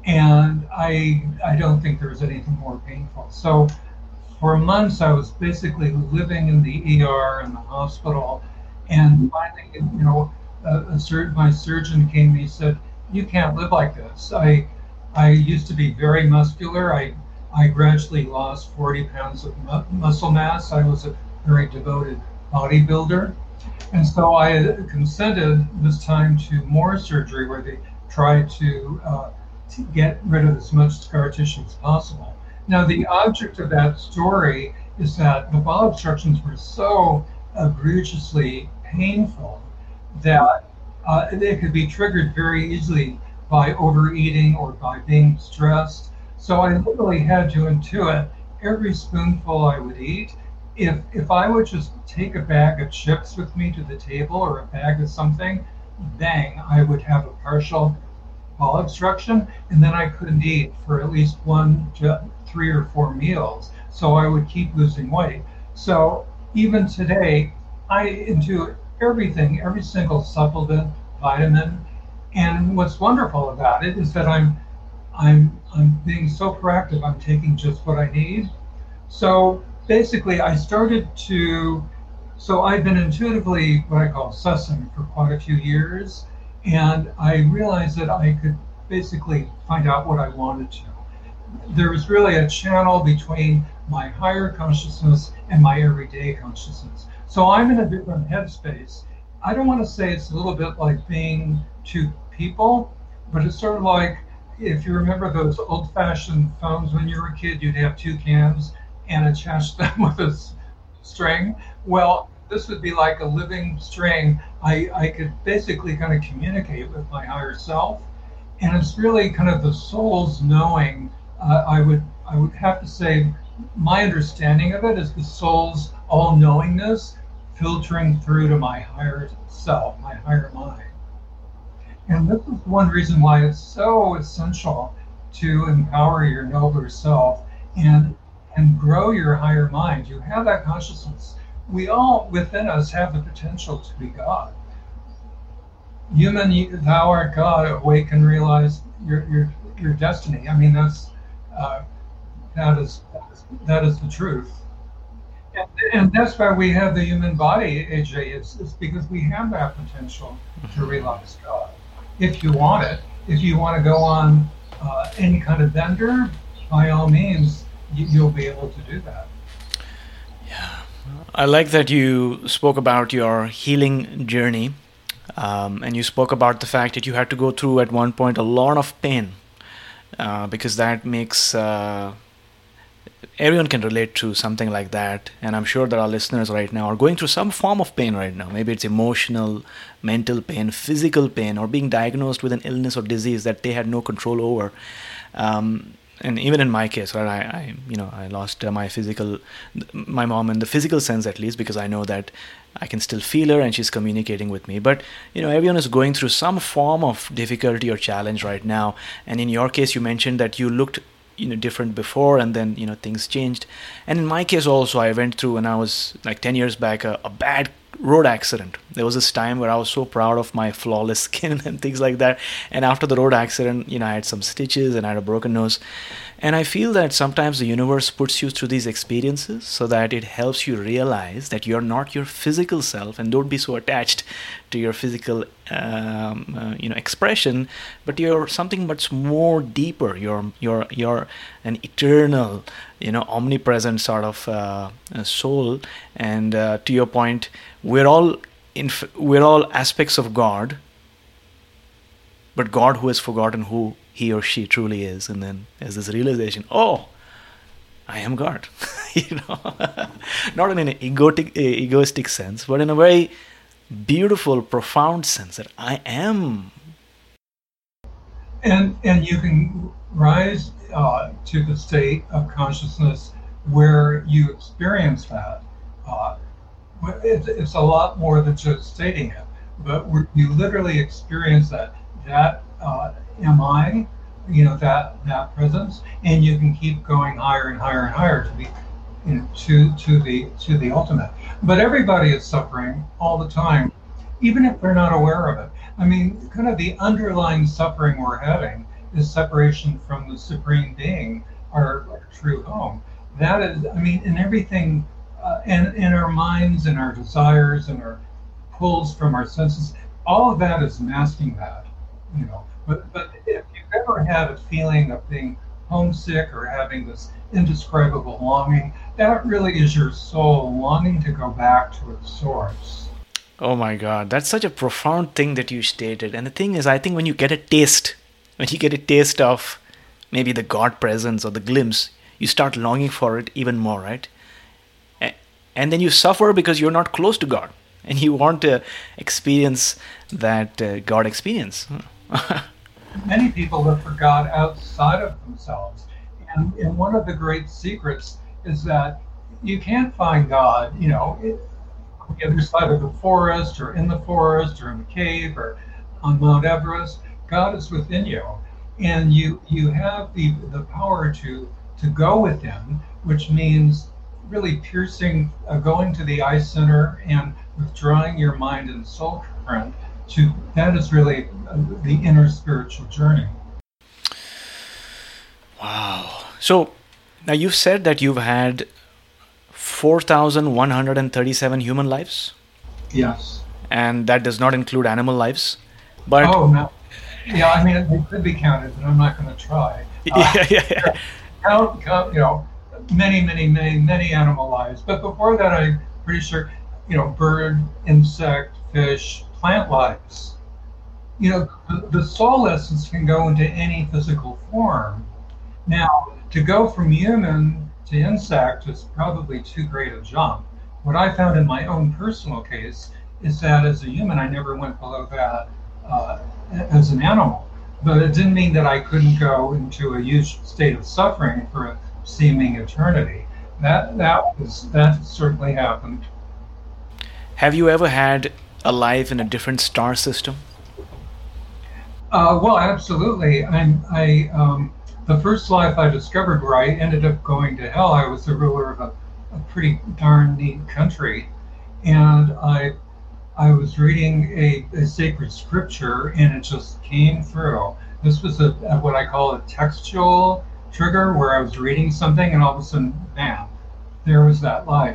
And I I don't think there was anything more painful. So for months, I was basically living in the E R in the hospital. And finally, you know, a, a sur- my surgeon came and he said, "You can't live like this." I I used to be very muscular. I I gradually lost forty pounds of mu- muscle mass. I was a very devoted bodybuilder. And so I consented this time to more surgery where they tried to uh, to get rid of as much scar tissue as possible. Now, the object of that story is that the bowel obstructions were so egregiously painful that uh, they could be triggered very easily by overeating or by being stressed. So I literally had to intuit every spoonful I would eat. If if I would just take a bag of chips with me to the table or a bag of something, bang, I would have a partial bowel obstruction, and then I couldn't eat for at least one to three or four meals. So I would keep losing weight. So even today, I intuit everything, every single supplement, vitamin, and what's wonderful about it is that I'm I'm I'm being so proactive. I'm taking just what I need. So basically, I started to. So I've been intuitively what I call sussing for quite a few years, and I realized that I could basically find out what I wanted to. There was really a channel between my higher consciousness and my everyday consciousness. So I'm in a different headspace. I don't want to say it's a little bit like being two people, but it's sort of like if you remember those old-fashioned phones when you were a kid, you'd have two cams and attach them with a s- string. Well, this would be like a living string. I, I could basically kind of communicate with my higher self, and it's really kind of the soul's knowing. Uh, I would I would have to say my understanding of it is the soul's all-knowingness filtering through to my higher self, my higher mind. And this is one reason why it's so essential to empower your nobler self and and grow your higher mind. You have that consciousness. We all within us have the potential to be God. Human, thou art God. Awake and realize your your your destiny. I mean, that's uh, that is that is the truth. And, and that's why we have the human body, A J. It's, it's because we have that potential to realize God. If you want it, if you want to go on uh, any kind of bender, by all means, you, you'll be able to do that. Yeah, I like that you spoke about your healing journey, um, and you spoke about the fact that you had to go through at one point a lot of pain, uh, because that makes... Uh, Everyone can relate to something like that, and I'm sure that our listeners right now are going through some form of pain right now. Maybe it's emotional, mental pain, physical pain, or being diagnosed with an illness or disease that they had no control over. Um, and even in my case, right, I, I you know, I lost uh, my physical, my mom in the physical sense at least, because I know that I can still feel her and she's communicating with me. But you know, everyone is going through some form of difficulty or challenge right now. And in your case, you mentioned that you looked you know different before, and then you know things changed. And in my case also, I went through, when I was like ten years back, a, a bad road accident. There was this time where I was so proud of my flawless skin and things like that, and after the road accident, you know I had some stitches and I had a broken nose. And I feel that sometimes the universe puts you through these experiences so that it helps you realize that you're not your physical self, and don't be so attached to your physical um, uh, you know expression, but you're something much more deeper. You're you're you're an eternal, you know omnipresent sort of uh, soul. And uh, to your point, we're all inf- we're all aspects of God, but God who has forgotten who he or she truly is. And then there's this realization, oh, I am God. you know, not in an egotic, egoistic sense, but in a very beautiful, profound sense that I am. And and you can rise uh, to the state of consciousness where you experience that. Uh, it's, it's a lot more than just stating it, but where you literally experience that. That uh, am I, you know, that that presence, and you can keep going higher and higher and higher to be, you know, to to the to the ultimate. But everybody is suffering all the time, even if they're not aware of it. I mean, kind of the underlying suffering we're having is separation from the Supreme Being, our, our true home. That is, I mean, in everything, uh, and in our minds and our desires and our pulls from our senses, all of that is masking that. You know, but but if you've ever had a feeling of being homesick or having this indescribable longing, that really is your soul longing to go back to its source. Oh my God, that's such a profound thing that you stated. And the thing is, I think when you get a taste, when you get a taste of maybe the God presence or the glimpse, you start longing for it even more, right? And then you suffer because you're not close to God. and you want to experience that uh, God experience. Many people look for God outside of themselves. And, and one of the great secrets is that you can't find God, you know, on the other side of the forest or in the forest or in the cave or on Mount Everest. God is within you. And you you have the, the power to, to go with him, which means really piercing, uh, going to the eye center and withdrawing your mind and soul current. To, that is really uh, the inner spiritual journey. Wow. So now you've said that you've had four thousand one hundred thirty-seven human lives? Yes. And that does not include animal lives? But oh, no. Yeah, I mean, it could be counted, but I'm not going to try. Uh, yeah, yeah, yeah. Count, count, you know, many, many, many, many animal lives. But before that, I'm pretty sure, you know, bird, insect, fish, plant lives. You know, the, the soul essence can go into any physical form. Now, to go from human to insect is probably too great a jump. What I found in my own personal case is that as a human, I never went below that uh, as an animal. But it didn't mean that I couldn't go into a huge state of suffering for a seeming eternity. That that was that certainly happened. Have you ever had a life in a different star system? Uh, well, absolutely. I'm, I um, the first life I discovered where I ended up going to hell, I was the ruler of a, a pretty darn neat country, and I I was reading a, a sacred scripture, and it just came through. This was a, a what I call a textual trigger, where I was reading something, and all of a sudden, bam, there was that life.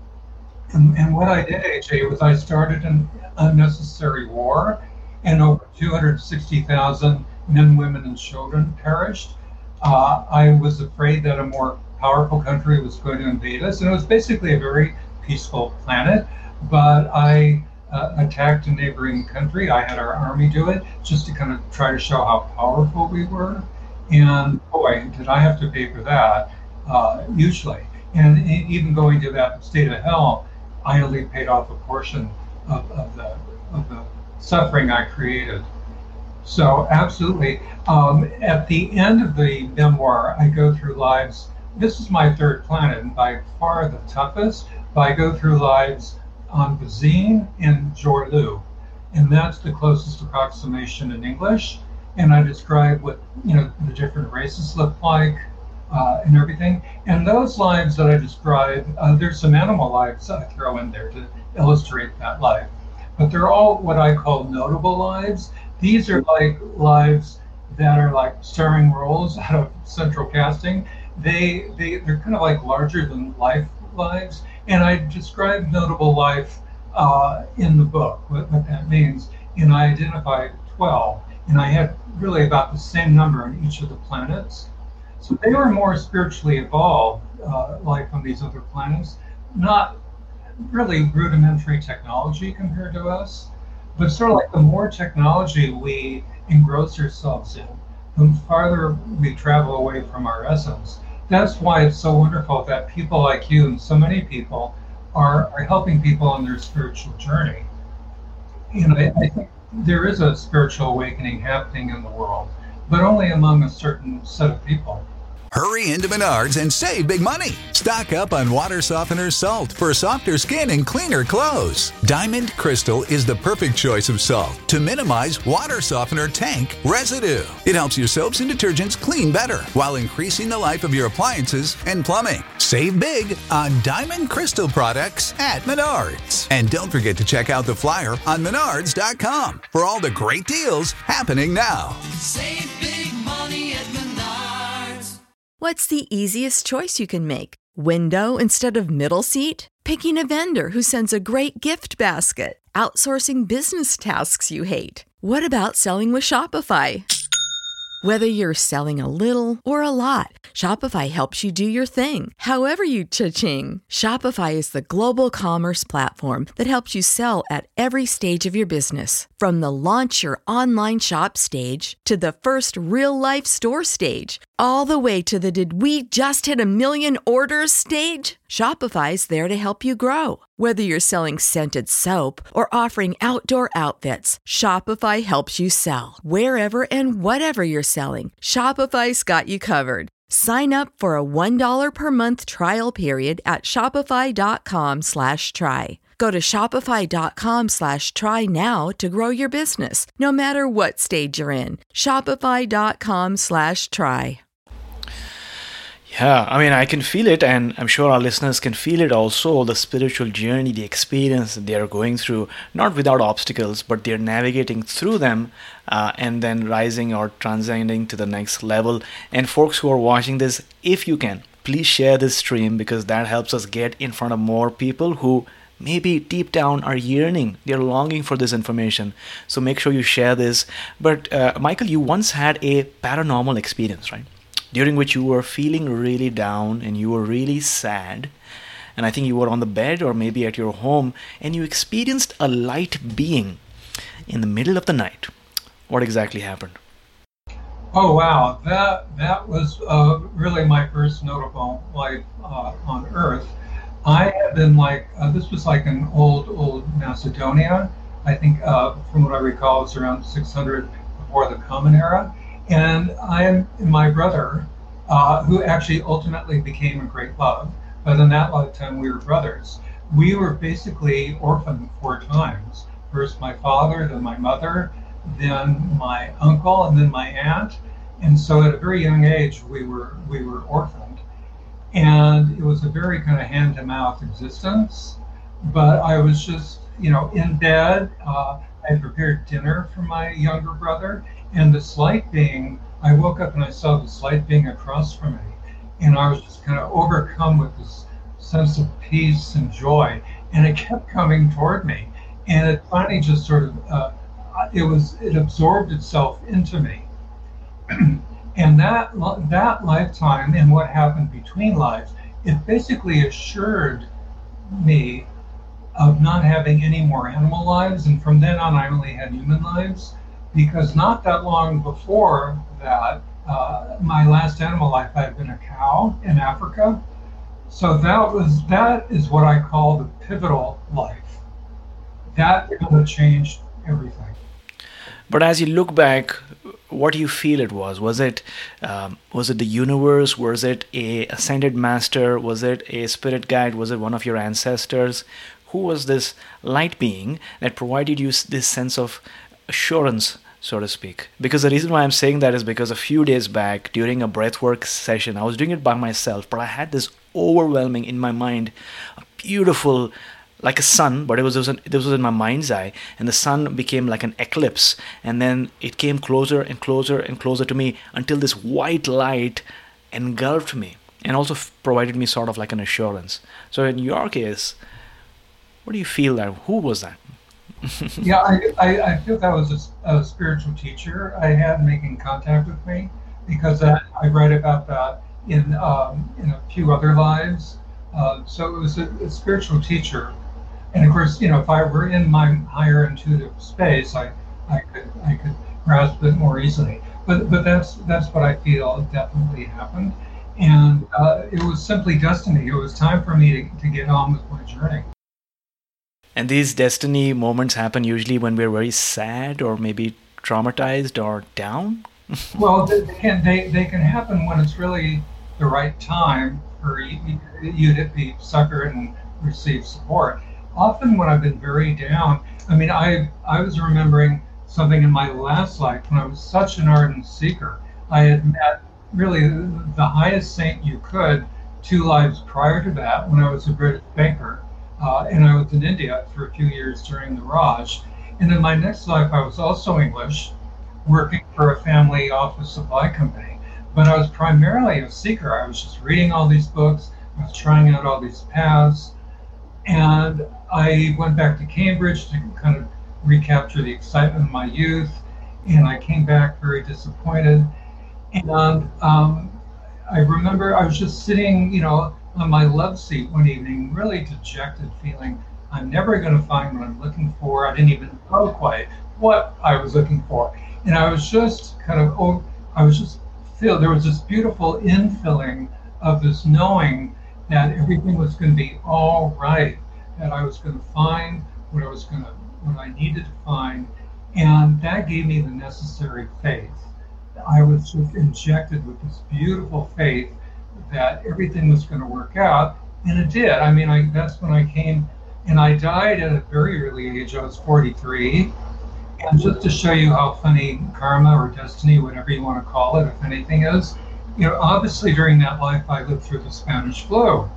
And, and what I did, A J, was I started an unnecessary war, and over two hundred sixty thousand men, women, and children perished. Uh, I was afraid that a more powerful country was going to invade us, and it was basically a very peaceful planet, but I uh, attacked a neighboring country. I had our army do it, just to kind of try to show how powerful we were. And boy, did I have to pay for that, uh, hugely. And even going to that state of hell, I only paid off a portion of, of the of the suffering I created. So absolutely. Um, at the end of the memoir, I go through lives. This is my third planet, and by far the toughest. But I go through lives on Vizine and Jorlu, and that's the closest approximation in English. And I describe what, you know, the different races look like, uh, and everything. And those lives that I describe, uh, there's some animal lives I throw in there to illustrate that life. But they're all what I call notable lives. These are like lives that are like starring roles out of central casting. They, they, they're kind of like larger than life lives. And I describe notable life uh, in the book, what, what that means. And I identified twelve. And I had really about the same number on each of the planets. So they were more spiritually evolved, uh, life on these other planets. Not really rudimentary technology compared to us, but sort of like the more technology we engross ourselves in, the farther we travel away from our essence. That's why it's so wonderful that people like you and so many people are, are helping people on their spiritual journey. You know, I, I think there is a spiritual awakening happening in the world, but only among a certain set of people. Hurry into Menards and save big money. Stock up on water softener salt for softer skin and cleaner clothes. Diamond Crystal is the perfect choice of salt to minimize water softener tank residue. It helps your soaps and detergents clean better while increasing the life of your appliances and plumbing. Save big on Diamond Crystal products at Menards. And don't forget to check out the flyer on menards dot com for all the great deals happening now. Save big money at Menards. What's the easiest choice you can make? Window instead of middle seat? Picking a vendor who sends a great gift basket? Outsourcing business tasks you hate? What about selling with Shopify? Whether you're selling a little or a lot, Shopify helps you do your thing, however you cha-ching. Shopify is the global commerce platform that helps you sell at every stage of your business. From the launch your online shop stage to the first real-life store stage, all the way to the did we just hit a million orders stage. Shopify's there to help you grow. Whether you're selling scented soap or offering outdoor outfits, Shopify helps you sell. Wherever and whatever you're selling, Shopify's got you covered. Sign up for a one dollar per month trial period at shopify.com slash try. Go to shopify.com slash try now to grow your business, no matter what stage you're in. Shopify.com slash try. Yeah, I mean, I can feel it, and I'm sure our listeners can feel it also, the spiritual journey, the experience that they are going through, not without obstacles, but they're navigating through them uh, and then rising or transcending to the next level. And folks who are watching this, if you can, please share this stream, because that helps us get in front of more people who maybe deep down are yearning, they're longing for this information. So make sure you share this. But uh, Michael, you once had a paranormal experience, right? During which you were feeling really down and you were really sad, and I think you were on the bed or maybe at your home, and you experienced a light being in the middle of the night. What exactly happened? Oh wow, that that was uh, really my first notable life uh, on Earth. I had been like uh, this was like an old old Macedonia. I think uh, from what I recall, it's around six hundred before the Common Era. And I and my brother, uh, who actually ultimately became a great love, but in that lifetime we were brothers. We were basically orphaned four times. First my father, then my mother, then my uncle, and then my aunt. And so at a very young age we were we were orphaned. And it was a very kind of hand-to-mouth existence. But I was just, you know, in bed. Uh, I had prepared dinner for my younger brother. And this light being, I woke up and I saw this light being across from me. And I was just kind of overcome with this sense of peace and joy. And it kept coming toward me. And it finally just sort of, uh, it was, it absorbed itself into me. And that that lifetime and what happened between lives, it basically assured me of not having any more animal lives. And from then on, I only had human lives. Because not that long before that, uh, my last animal life, I had been a cow in Africa. So that was that is what I call the pivotal life. That kind of changed everything. But as you look back, what do you feel it was? Was it um, was it the universe? Was it a ascended master? Was it a spirit guide? Was it one of your ancestors? Who was this light being that provided you this sense of assurance, so to speak? Because the reason why I'm saying that is because a few days back during a breathwork session, I was doing it by myself, but I had this overwhelming in my mind, a beautiful, like a sun, but it was, it was, it was in my mind's eye, and the sun became like an eclipse, and then it came closer and closer and closer to me until this white light engulfed me and also f- provided me sort of like an assurance. So in your case, what do you feel that? Who was that? Yeah, I, I, I feel that was a, a spiritual teacher I had making contact with me, because I, I write about that in um, in a few other lives. Uh, so it was a, a spiritual teacher, and of course, you know, if I were in my higher intuitive space, I, I could I could grasp it more easily. But but that's that's what I feel definitely happened, and uh, it was simply destiny. It was time for me to, to get on with my journey. And these destiny moments happen usually when we're very sad or maybe traumatized or down? Well, they can they, they can happen when it's really the right time for you, you to be suckered and receive support. Often when I've been very down, I mean, I I was remembering something in my last life when I was such an ardent seeker. I had met really the highest saint you could two lives prior to that when I was a British banker. Uh, and I was in India for a few years during the Raj. And in my next life, I was also English, working for a family office supply company. But I was primarily a seeker. I was just reading all these books. I was trying out all these paths. And I went back to Cambridge to kind of recapture the excitement of my youth. And I came back very disappointed. And um, I remember I was just sitting, you know, on my love seat one evening, really dejected, feeling I'm never going to find what I'm looking for. I didn't even know quite what I was looking for. And I was just kind of, oh, I was just feel there was this beautiful infilling of this knowing that everything was going to be all right, that I was going to find what I was going to, what I needed to find, and that gave me the necessary faith. I was just injected with this beautiful faith that everything was going to work out, and it did. I mean, I, that's when I came, and I died at a very early age. I was forty-three, and just to show you how funny karma or destiny, whatever you want to call it, if anything is, you know, obviously during that life I lived through the Spanish flu,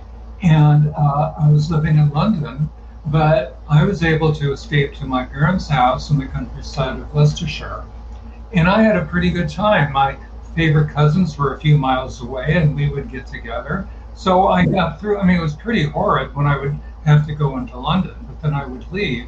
and uh, I was living in London, but I was able to escape to my parents' house in the countryside of Leicestershire, and I had a pretty good time. My favorite cousins were a few miles away, and we would get together. So I got through. I mean, it was pretty horrid when I would have to go into London, but then I would leave.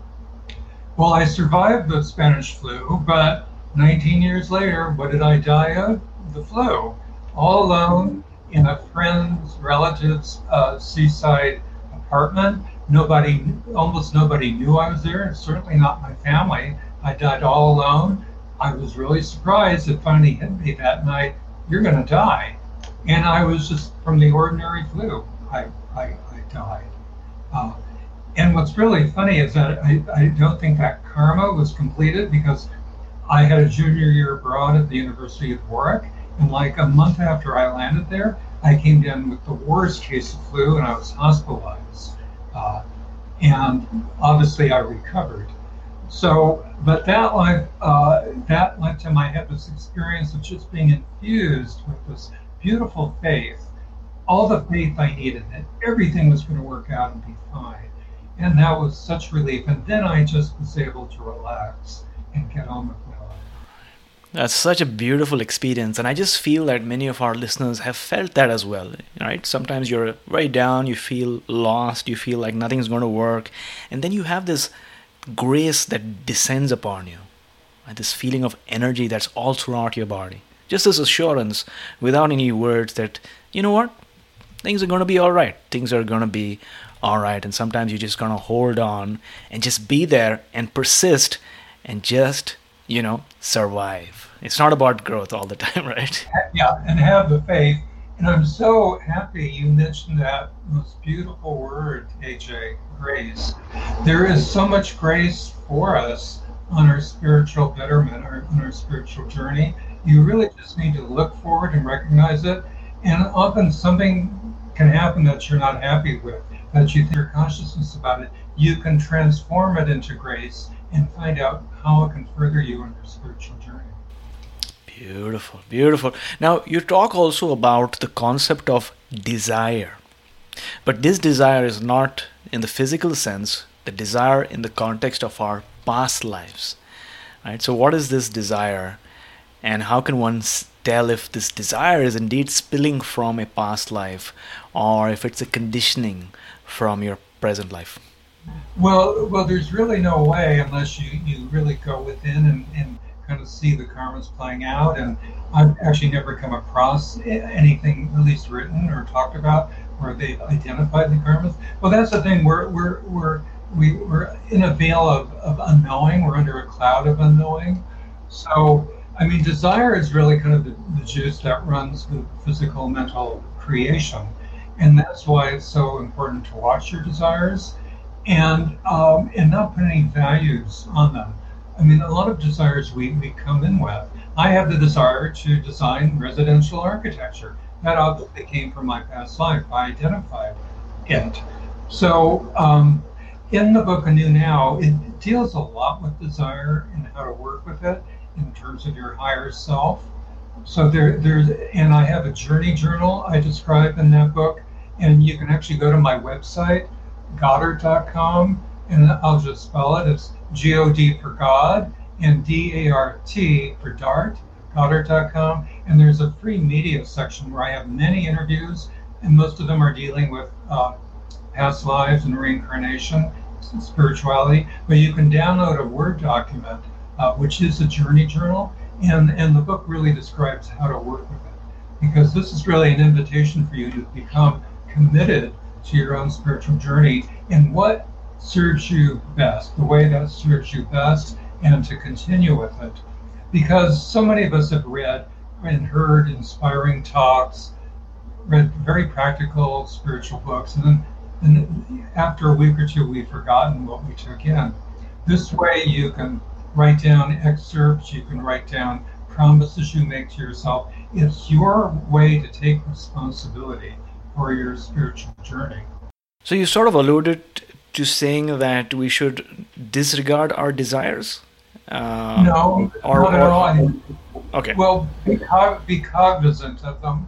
Well, I survived the Spanish flu, but nineteen years later, what did I die of? The flu, all alone in a friend's relative's uh, seaside apartment. Nobody, almost nobody knew I was there, and certainly not my family. I died all alone. I was really surprised. It finally hit me that night, you're going to die. And I was just from the ordinary flu. I, I, I died. Uh, and what's really funny is that I, I don't think that karma was completed, because I had a junior year abroad at the University of Warwick, and like a month after I landed there, I came down with the worst case of flu, and I was hospitalized. Uh, and obviously I recovered. So, but that life, uh, that led to my had this experience of just being infused with this beautiful faith, all the faith I needed that everything was going to work out and be fine. And that was such relief. And then I just was able to relax and get on with my life. That's such a beautiful experience, and I just feel that many of our listeners have felt that as well, right? Sometimes you're very down, you feel lost, you feel like nothing's going to work, and then you have this grace that descends upon you, right? This feeling of energy that's all throughout your body. Just this assurance, without any words, that, you know what, things are going to be all right. Things are going to be all right, and sometimes you're just going to hold on and just be there and persist and just, you know, survive. It's not about growth all the time, right? Yeah, and have the faith. And I'm so happy you mentioned that most beautiful word, A J, grace. There is so much grace for us on our spiritual betterment, or on our spiritual journey. You really just need to look forward and recognize it. And often something can happen that you're not happy with, that you think your consciousness about it. You can transform it into grace and find out how it can further you on your spiritual journey. Beautiful, beautiful. Now, you talk also about the concept of desire. But this desire is not in the physical sense, the desire in the context of our past lives. Right? So what is this desire? And how can one tell if this desire is indeed spilling from a past life, or if it's a conditioning from your present life? Well, well, there's really no way unless you, you really go within and, and kind of see the karmas playing out. And I've actually never come across anything, at least written or talked about, where they've identified the karmas. Well, that's the thing. We're we're we're we, we're in a veil of, of unknowing. We're under a cloud of unknowing. So, I mean, desire is really kind of the, the juice that runs with physical, mental creation, and that's why it's so important to watch your desires. And um, and not put any values on them. I mean, a lot of desires we, we come in with. I have the desire to design residential architecture. That obviously came from my past life. I identified it. So um, in the book Anew Now, it deals a lot with desire and how to work with it in terms of your higher self. So there, there's, and I have a journey journal I describe in that book, and you can actually go to my website, Goddard dot com, and I'll just spell it. It's G O D for God and D A R T for Dart, Goddard dot com. And there's a free media section where I have many interviews, and most of them are dealing with uh, past lives and reincarnation, spirituality. But you can download a Word document, uh, which is a journey journal, and, and the book really describes how to work with it. Because this is really an invitation for you to become committed to your own spiritual journey and what serves you best, the way that serves you best, and to continue with it. Because so many of us have read and heard inspiring talks, read very practical spiritual books, and then and after a week or two, we've forgotten what we took in. This way, you can write down excerpts, you can write down promises you make to yourself. It's your way to take responsibility for your spiritual journey. So you sort of alluded to saying that we should disregard our desires? Uh, no, or, not at or, all. I mean, okay. Well, be, co- be cognizant of them.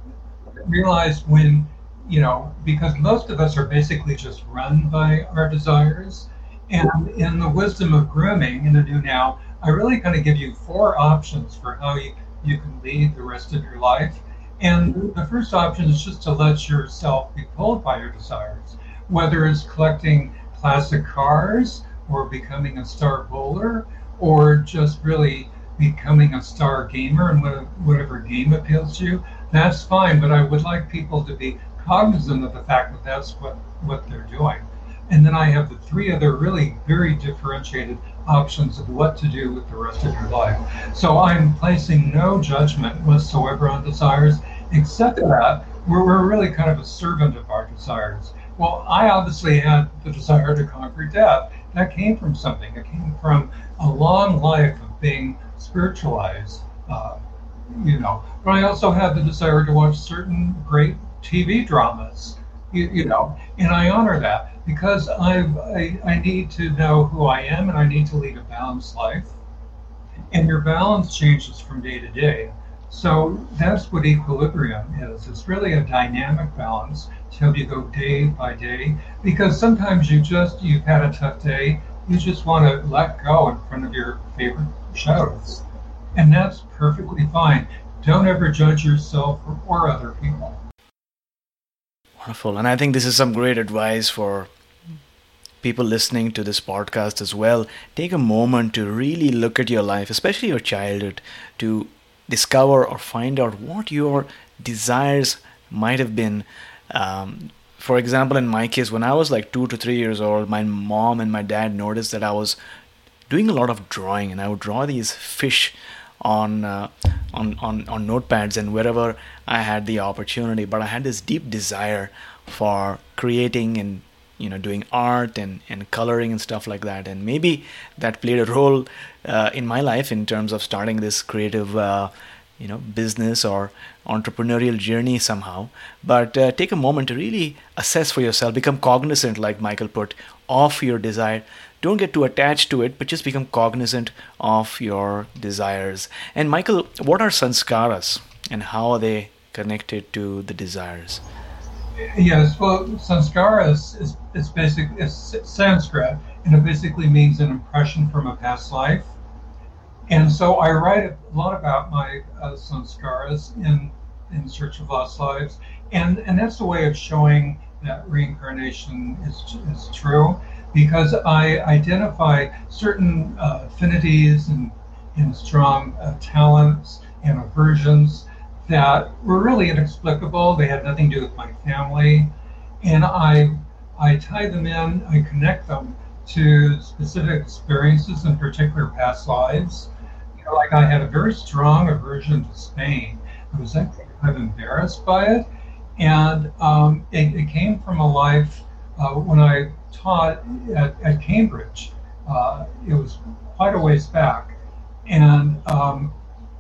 Realize when, you know, because most of us are basically just run by our desires. And in the wisdom of grooming in the new now, I really kind of give you four options for how you, you can lead the rest of your life. And the first option is just to let yourself be pulled by your desires, whether it's collecting classic cars or becoming a star bowler or just really becoming a star gamer and whatever game appeals to you. That's fine, but I would like people to be cognizant of the fact that that's what, what they're doing. And then I have the three other really very differentiated options of what to do with the rest of your life. So I'm placing no judgment whatsoever on desires, except that we're, we're really kind of a servant of our desires. Well, I obviously had the desire to conquer death. That came from something. It came from a long life of being spiritualized, uh, you know. But I also had the desire to watch certain great T V dramas, you, you know, and I honor that. Because I've, I, I need to know who I am and I need to lead a balanced life. And your balance changes from day to day. So that's what equilibrium is. It's really a dynamic balance to help you go day by day. Because sometimes you just, you've had a tough day, you just want to let go in front of your favorite shows. And that's perfectly fine. Don't ever judge yourself or, or other people. Wonderful. And I think this is some great advice for people listening to this podcast as well. Take a moment to really look at your life, especially your childhood, to discover or find out what your desires might have been. Um, for example, in my case, when I was like two to three years old, my mom and my dad noticed that I was doing a lot of drawing, and I would draw these fish on uh, on, on on notepads and wherever I had the opportunity. But I had this deep desire for creating and, you know, doing art and, and coloring and stuff like that. And maybe that played a role uh, in my life in terms of starting this creative, uh, you know, business or entrepreneurial journey somehow. But uh, take a moment to really assess for yourself, become cognizant, like Michael put, of your desire. Don't get too attached to it, but just become cognizant of your desires. And Michael, what are sanskaras and how are they connected to the desires? Yes, well, sanskara is, is, is basically it's Sanskrit, and it basically means an impression from a past life. And so I write a lot about my uh, sanskaras in in Search of Lost Lives, and and that's a way of showing that reincarnation is is true, because I identify certain uh, affinities and and strong uh, talents and aversions that were really inexplicable. They had nothing to do with my family, and I I tie them in, I connect them to specific experiences in particular past lives. You know, like I had a very strong aversion to Spain. I was actually kind of embarrassed by it, and um, it, it came from a life uh, when I taught at, at Cambridge. Uh, it was quite a ways back, and um,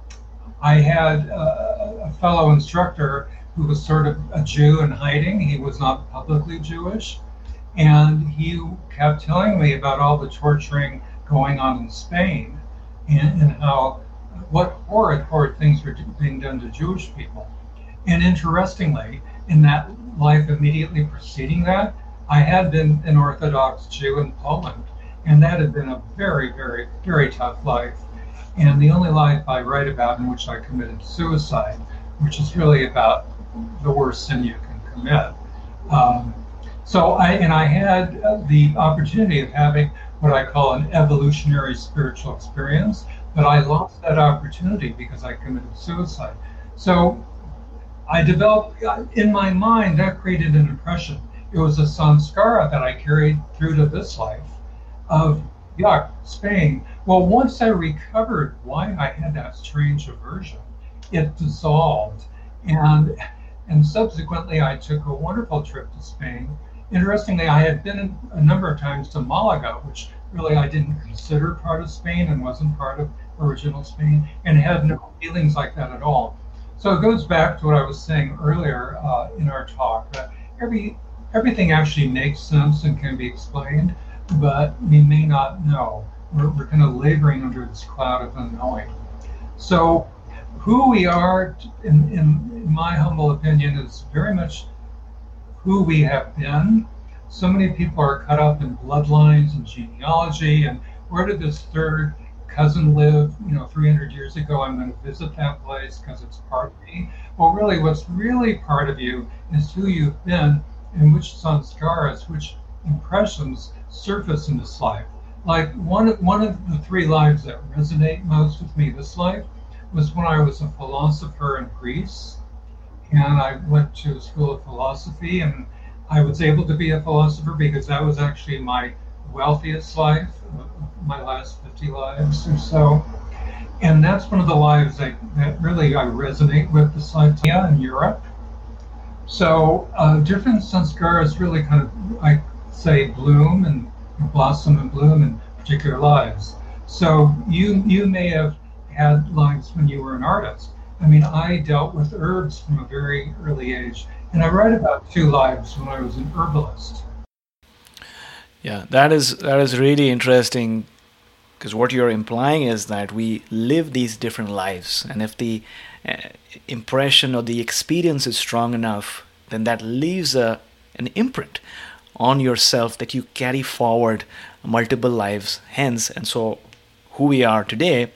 I had a, a fellow instructor who was sort of a Jew in hiding. He was not publicly Jewish, and he kept telling me about all the torturing going on in Spain, and, and how what horrid, horrid things were being done to Jewish people. And interestingly, in that life immediately preceding that, I had been an Orthodox Jew in Poland, and that had been a very, very, very tough life. And the only life I write about in which I committed suicide, which is really about the worst sin you can commit. Um, so I, and I had the opportunity of having what I call an evolutionary spiritual experience, but I lost that opportunity because I committed suicide. So I developed, in my mind, that created an impression. It was a sanskara that I carried through to this life of, yuck, Spain. Well, once I recovered why I had that strange aversion, it dissolved. And And subsequently, I took a wonderful trip to Spain. Interestingly, I had been a number of times to Malaga, which really I didn't consider part of Spain and wasn't part of original Spain, and had no feelings like that at all. So it goes back to what I was saying earlier uh, in our talk, that every everything actually makes sense and can be explained, but we may not know. We're, we're kind of laboring under this cloud of unknowing. So who we are, in, in, in my humble opinion, is very much who we have been. So many people are cut up in bloodlines and genealogy, and where did this third cousin live, you know, three hundred years ago? I'm going to visit that place because it's part of me. Well, really, what's really part of you is who you've been and which sanskaras, which impressions surface in this life. Like one, one of the three lives that resonate most with me this life was when I was a philosopher in Greece, and I went to a school of philosophy, and I was able to be a philosopher because that was actually my wealthiest life, my last fifty lives or so. And that's one of the lives that, that really I resonate with, this life in Europe. So uh, different sanskaras really kind of, I say, bloom and blossom and bloom in particular lives. So you you may have had lives when you were an artist. I mean, I dealt with herbs from a very early age, and I write about two lives when I was an herbalist. Yeah, that is that is really interesting, because what you're implying is that we live these different lives, and if the uh, impression or the experience is strong enough, then that leaves a an imprint on yourself that you carry forward multiple lives hence. And so who we are today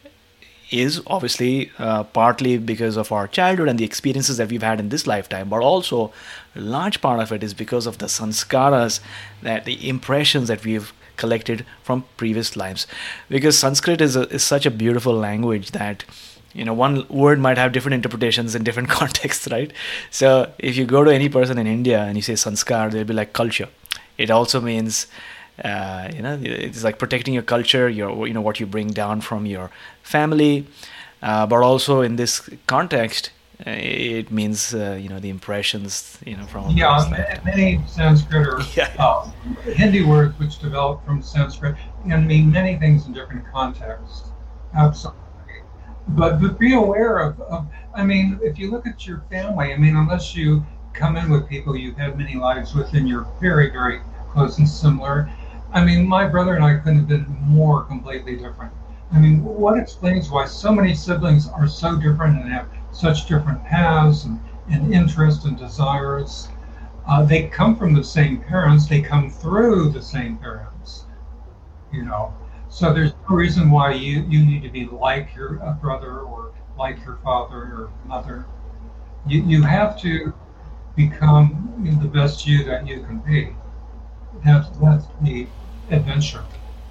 is obviously uh, partly because of our childhood and the experiences that we've had in this lifetime, but also a large part of it is because of the sanskaras, that the impressions that we've collected from previous lives. Because Sanskrit is, a, is such a beautiful language that, you know, one word might have different interpretations in different contexts, right? So if you go to any person in India and you say sanskar, they'll be like culture. It also means, uh, you know, it's like protecting your culture, your, you know, what you bring down from your family. Uh, but also in this context, uh, it means, uh, you know, the impressions, you know, from... Yeah, many Sanskrit or yeah. uh, Hindi words which develop from Sanskrit can mean many things in different contexts. Absolutely. But, but be aware of, of, I mean, if you look at your family, I mean, unless you come in with people you've had many lives with and you're very, very close and similar, I mean, my brother and I couldn't have been more completely different. I mean, what explains why so many siblings are so different and have such different paths and, and interests and desires? Uh, they come from the same parents, they come through the same parents, you know. So there's no reason why you, you need to be like your uh, brother or like your father or mother. You you have to become, you know, the best you that you can be. That's, that's the adventure.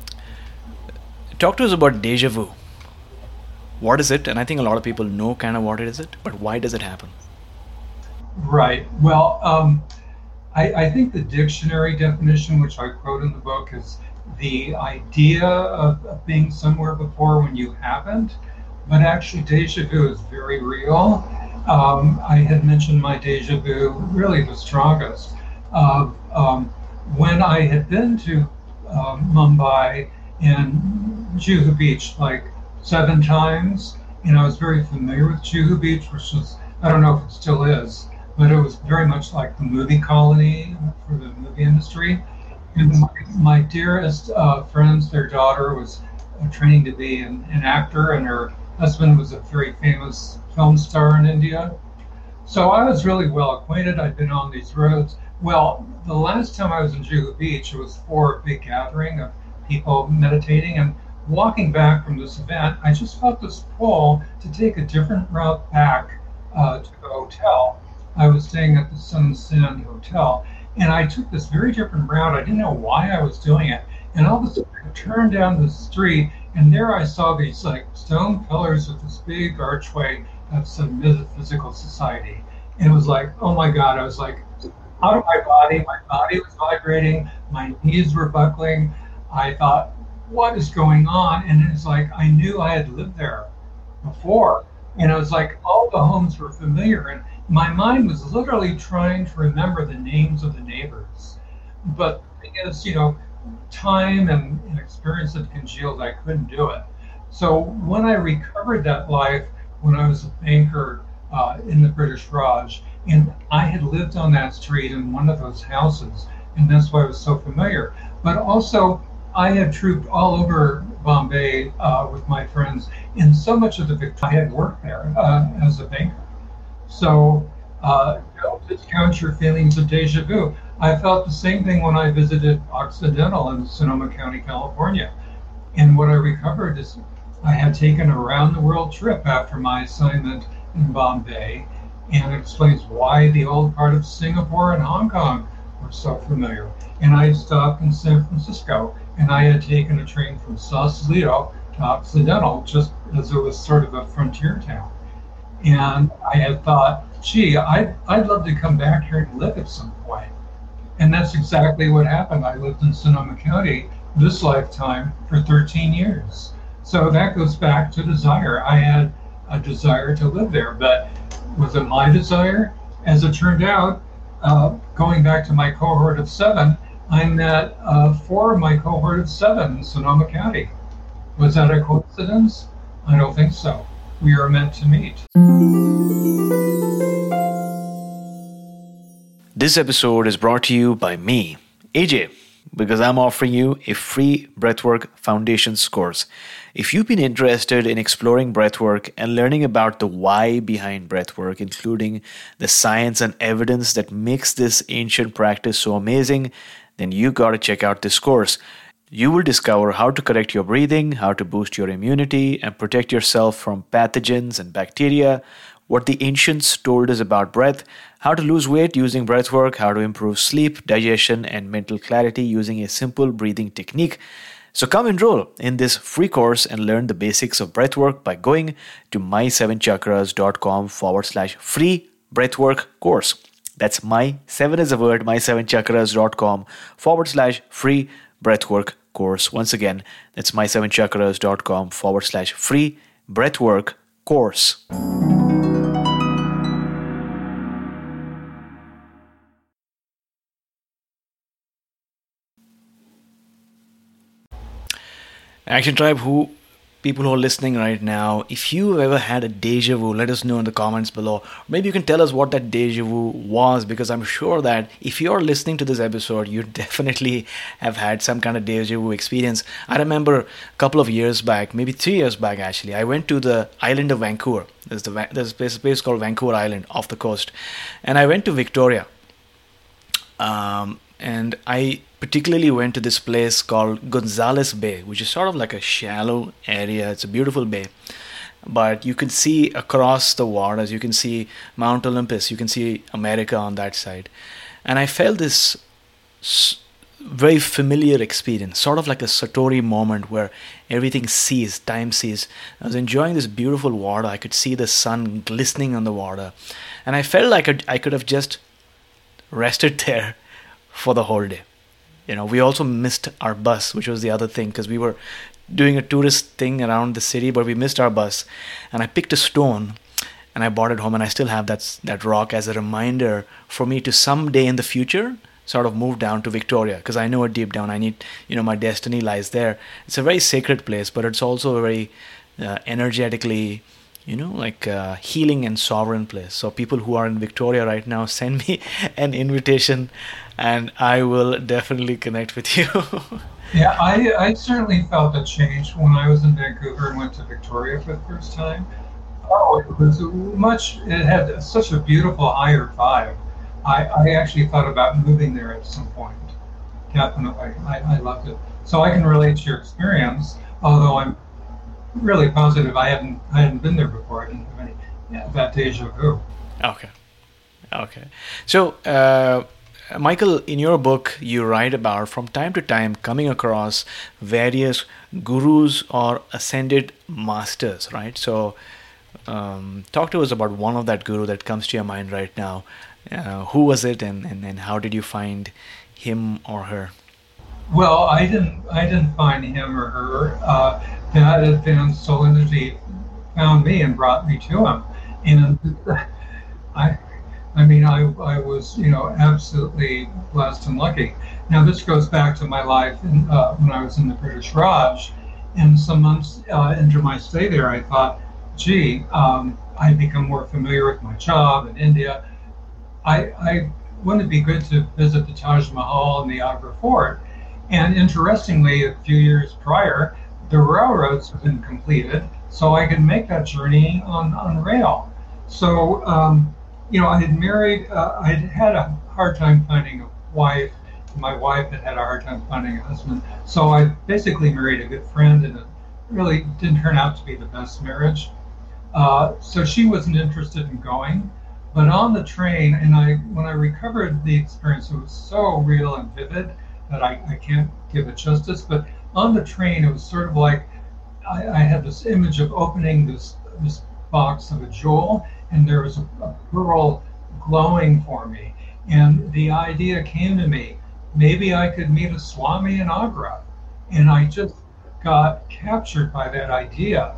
Talk to us about deja vu. What is it? And I think a lot of people know kind of what it is, it, but why does it happen? Right. Well, um, I, I think the dictionary definition, which I quote in the book, is the idea of, of being somewhere before when you haven't, but actually deja vu is very real. Um, I had mentioned my deja vu, really the strongest, of um, when I had been to um, Mumbai and Juhu Beach like seven times, and I was very familiar with Juhu Beach, which was, I don't know if it still is, but it was very much like the movie colony for the movie industry. And my, my dearest uh, friends, their daughter was uh, training to be an, an actor, and her husband was a very famous film star in India. So I was really well acquainted. I'd been on these roads. Well, the last time I was in Juhu Beach, it was for a big gathering of people meditating, and walking back from this event, I just felt this pull to take a different route back uh, to the hotel. I was staying at the Sun Sand Hotel, and I took this very different route. I didn't know why I was doing it. And all of a sudden I turned down the street, and there I saw these like stone pillars with this big archway of some metaphysical society. And it was like, oh my God, I was like out of my body. My body was vibrating. My knees were buckling. I thought, what is going on? And it's like, I knew I had lived there before. And it was like all the homes were familiar. And my mind was literally trying to remember the names of the neighbors. But as you know, time and, and experience had congealed, I couldn't do it. So when I recovered that life, when I was a banker uh, in the British Raj, and I had lived on that street in one of those houses, and that's why I was so familiar. But also, I had trooped all over Bombay uh, with my friends, and so much of the Victoria, I had worked there uh, as a banker. So uh, don't discount your feelings of deja vu. I felt the same thing when I visited Occidental in Sonoma County, California. And what I recovered is I had taken a round-the-world trip after my assignment in Bombay, and it explains why the old part of Singapore and Hong Kong were so familiar. And I stopped in San Francisco, and I had taken a train from Sausalito to Occidental, just as it was sort of a frontier town. And I had thought, gee, I'd, I'd love to come back here and live at some point. And that's exactly what happened. I lived in Sonoma County this lifetime for thirteen years. So that goes back to desire. I had a desire to live there, but was it my desire? As it turned out, uh, going back to my cohort of seven, I met uh, four of my cohort of seven in Sonoma County. Was that a coincidence? I don't think so. We are meant to meet. This episode is brought to you by me, A J, because I'm offering you a free Breathwork Foundations course. If you've been interested in exploring breathwork and learning about the why behind breathwork, including the science and evidence that makes this ancient practice so amazing, then you got to check out this course. You will discover how to correct your breathing, how to boost your immunity, and protect yourself from pathogens and bacteria, what the ancients told us about breath, how to lose weight using breathwork, how to improve sleep, digestion, and mental clarity using a simple breathing technique. So come enroll in this free course and learn the basics of breathwork by going to my seven chakras.com forward slash free breathwork course. That's my seven is a word, my seven chakras.com forward slash free breathwork course. Once again, that's my seven chakras.com forward slash free breathwork course. Action Tribe, who people who are listening right now, if you ever had a deja vu, let us know in the comments below. Maybe you can tell us what that deja vu was, because I'm sure that if you're listening to this episode, you definitely have had some kind of deja vu experience. I remember a couple of years back, maybe three years back actually, I went to the island of Vancouver. There's, the, there's a place, a place called Vancouver Island off the coast. And I went to Victoria. Um, and I particularly went to this place called Gonzales Bay, which is sort of like a shallow area. It's a beautiful bay, but you can see across the waters, you can see Mount Olympus, you can see America on that side. And I felt this very familiar experience, sort of like a Satori moment where everything ceased, time ceased. I was enjoying this beautiful water. I could see the sun glistening on the water. And I felt like I could have just rested there for the whole day. You know, we also missed our bus, which was the other thing, because we were doing a tourist thing around the city, but we missed our bus. And I picked a stone and I brought it home, and I still have that, that rock as a reminder for me to someday in the future sort of move down to Victoria, because I know it deep down. I need, you know, my destiny lies there. It's a very sacred place, but it's also a very uh, energetically, you know, like a healing and sovereign place. So people who are in Victoria right now, send me an invitation and I will definitely connect with you. Yeah, I, I certainly felt a change when I was in Vancouver and went to Victoria for the first time. Oh, it was much, it had such a beautiful higher vibe. I, I actually thought about moving there at some point. Definitely, I, I loved it. So I can relate to your experience, although I'm really positive I hadn't I hadn't been there before. I didn't have any yeah, that deja vu. Okay, okay. So, uh, Michael, in your book, you write about from time to time coming across various gurus or ascended masters, right? So, um, talk to us about one of that guru that comes to your mind right now. Uh, who was it, and, and, and how did you find him or her? Well, I didn't I didn't find him or her. Uh, that advanced soul entity found me and brought me to him. And I I mean, I, I was, you know, absolutely blessed and lucky. Now, this goes back to my life in, uh, when I was in the British Raj. And some months uh, into my stay there, I thought, gee, um, I'd become more familiar with my job in India. I, I wouldn't it be good to visit the Taj Mahal and the Agra Fort? And interestingly, a few years prior, the railroads have been completed, so I could make that journey on, on rail. So, um, you know, I had married, uh, I had had a hard time finding a wife. My wife had had a hard time finding a husband. So I basically married a good friend, and it really didn't turn out to be the best marriage. Uh, so she wasn't interested in going. But on the train, and I when I recovered the experience, it was so real and vivid that I, I can't give it justice. But on the train, it was sort of like I, I had this image of opening this this box of a jewel, and there was a, a pearl glowing for me. And the idea came to me, maybe I could meet a Swami in Agra. And I just got captured by that idea.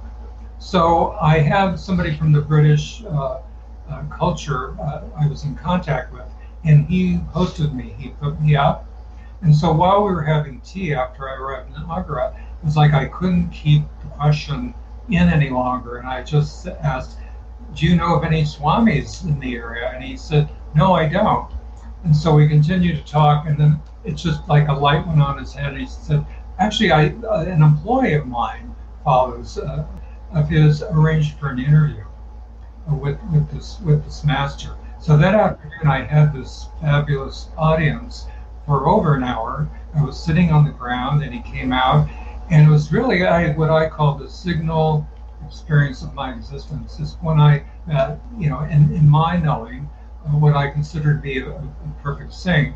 So I have somebody from the British uh, uh, culture uh, I was in contact with, and he hosted me, he put me up. And so while we were having tea after I arrived in Agra, it was like I couldn't keep the question in any longer. And I just asked, do you know of any Swamis in the area? And he said, no, I don't. And so we continued to talk, and then it's just like a light went on his head. And he said, actually, I, uh, an employee of mine follows, uh, of his arranged for an interview uh, with, with this with this master. So that afternoon, I had this fabulous audience for over an hour. I was sitting on the ground, and he came out, and it was really I, what I call the signal experience of my existence. Is when I, uh, you know, in, in my knowing, uh, what I consider to be a, a perfect saint.